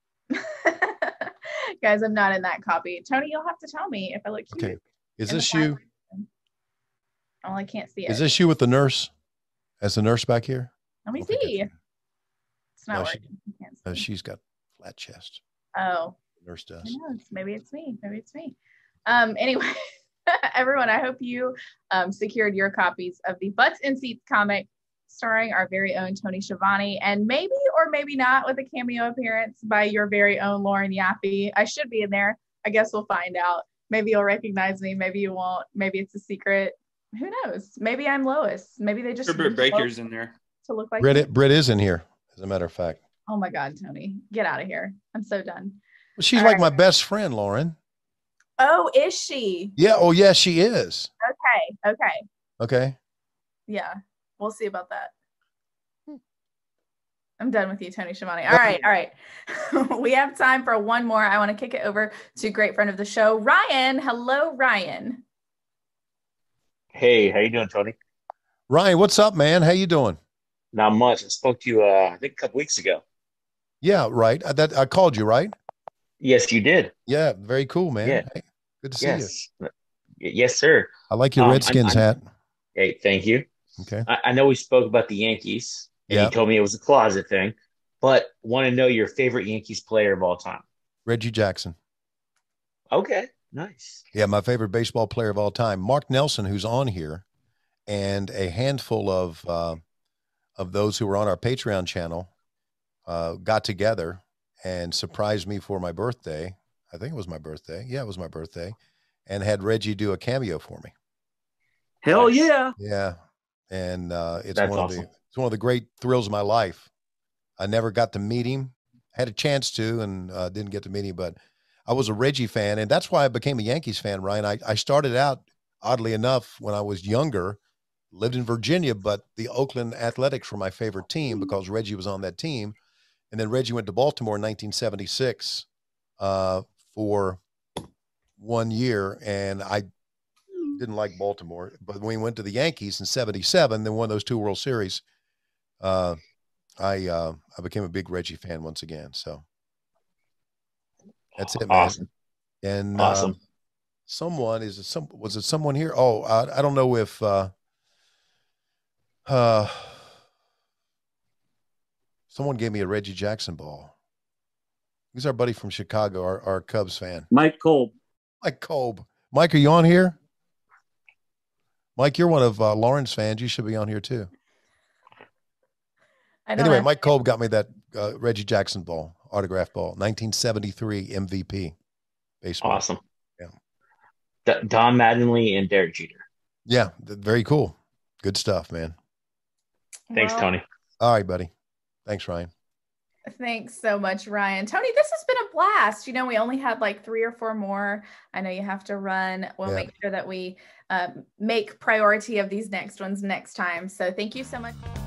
Speaker 1: Guys, I'm not in that copy. Tony, you'll have to tell me if I look cute.
Speaker 2: Okay, is
Speaker 1: in the
Speaker 2: this you?
Speaker 1: Oh, I can't see it.
Speaker 2: Is this you with the nurse? As the nurse back here?
Speaker 1: Let me see. It's not
Speaker 2: No, she-
Speaker 1: working. You can't
Speaker 2: Uh,
Speaker 1: see.
Speaker 2: she's got flat chest.
Speaker 1: Oh,
Speaker 2: The nurse does.
Speaker 1: who knows? Maybe it's me. Maybe it's me. Um, anyway, everyone, I hope you um, secured your copies of the Butts and Seats comic starring our very own Tony Schiavone, and maybe or maybe not with a cameo appearance by your very own Lauren Yaffe. I should be in there. I guess we'll find out. Maybe you'll recognize me. Maybe you won't. Maybe it's a secret. Who knows? Maybe I'm Lois. Maybe they just
Speaker 7: Britt
Speaker 1: reached
Speaker 7: Baker's
Speaker 1: out
Speaker 7: in there.
Speaker 1: to look like
Speaker 2: Britt,
Speaker 1: me.
Speaker 2: Britt is in here, as a matter of fact.
Speaker 1: Oh my God, Tony, get out of here. I'm so done.
Speaker 2: Well, she's
Speaker 1: All
Speaker 2: like
Speaker 1: right.
Speaker 2: my best friend, Lauren.
Speaker 1: Oh, is she?
Speaker 2: Yeah. Oh, yeah, she is.
Speaker 1: Okay. Okay.
Speaker 2: Okay.
Speaker 1: Yeah. We'll see about that. I'm done with you, Tony Schiavone. All right. All right. We have time for one more. I want to kick it over to a great friend of the show, Ryan. Hello, Ryan.
Speaker 19: Hey, how you doing, Tony?
Speaker 2: Ryan, what's up, man? How you doing?
Speaker 19: Not much. I spoke to you, uh, I think, a couple weeks ago.
Speaker 2: Yeah, right. I, that I called you, right?
Speaker 19: Yes, you did.
Speaker 2: Yeah, very cool, man.
Speaker 19: Yeah.
Speaker 2: Hey, good to see
Speaker 19: yes. you. Yes, sir.
Speaker 2: I like your
Speaker 19: Um,
Speaker 2: Redskins
Speaker 19: I'm- I'm-
Speaker 2: hat.
Speaker 19: Hey, thank you.
Speaker 2: Okay.
Speaker 19: I, I know we spoke about the Yankees, and
Speaker 2: Yeah.
Speaker 19: you told me it was a closet thing, but want to know your favorite Yankees player of all time.
Speaker 2: Reggie Jackson.
Speaker 19: Okay, nice.
Speaker 2: Yeah, my favorite baseball player of all time, Mark Nelson, who's on here, and a handful of uh, of those who were on our Patreon channel uh, got together and surprised me for my birthday. I think it was my birthday. Yeah, it was my birthday, and had Reggie do a cameo for me.
Speaker 19: Hell yeah.
Speaker 2: Yeah, and uh, it's
Speaker 19: That's
Speaker 2: one of
Speaker 19: awesome.
Speaker 2: the it's one of the great thrills of my life. I never got to meet him. Had a chance to, and uh, didn't get to meet him. But I was a Reggie fan, and that's why I became a Yankees fan. Ryan, I, I started out oddly enough when I was younger, lived in Virginia, but the Oakland Athletics were my favorite team because Reggie was on that team. And then Reggie went to Baltimore in nineteen seventy-six uh, for one year, and I didn't like Baltimore. But when we went to the Yankees in seventy-seven, then won those two World Series, uh, I uh, I became a big Reggie fan once again. So that's it, man.
Speaker 19: Awesome.
Speaker 2: And
Speaker 19: Awesome.
Speaker 2: um, someone is it some was it someone here? Oh, I, I don't know if uh, uh, someone gave me a Reggie Jackson ball. He's our buddy from Chicago, our, our Cubs fan.
Speaker 11: Mike Kolb.
Speaker 2: Mike Kolb. Mike, are you on here? Mike, you're one of uh, Lauren's fans. You should be on here too.
Speaker 1: I don't
Speaker 2: Anyway,
Speaker 1: know.
Speaker 2: Mike Kolb got me that uh, Reggie Jackson ball, autograph ball, nineteen seventy-three M V P baseball.
Speaker 19: Awesome.
Speaker 2: Yeah.
Speaker 19: D- Don Mattingly and Derek Jeter.
Speaker 2: Yeah, th- very cool. Good stuff, man.
Speaker 19: Thanks,
Speaker 1: Well,
Speaker 19: Tony.
Speaker 2: All right, buddy. Thanks, Ryan.
Speaker 1: Thanks so much, Ryan. Tony, this has been a blast. You know, we only had like three or four more. I know you have to run. We'll
Speaker 2: Yeah.
Speaker 1: make sure that we uh, make priority of these next ones next time. So thank you so much.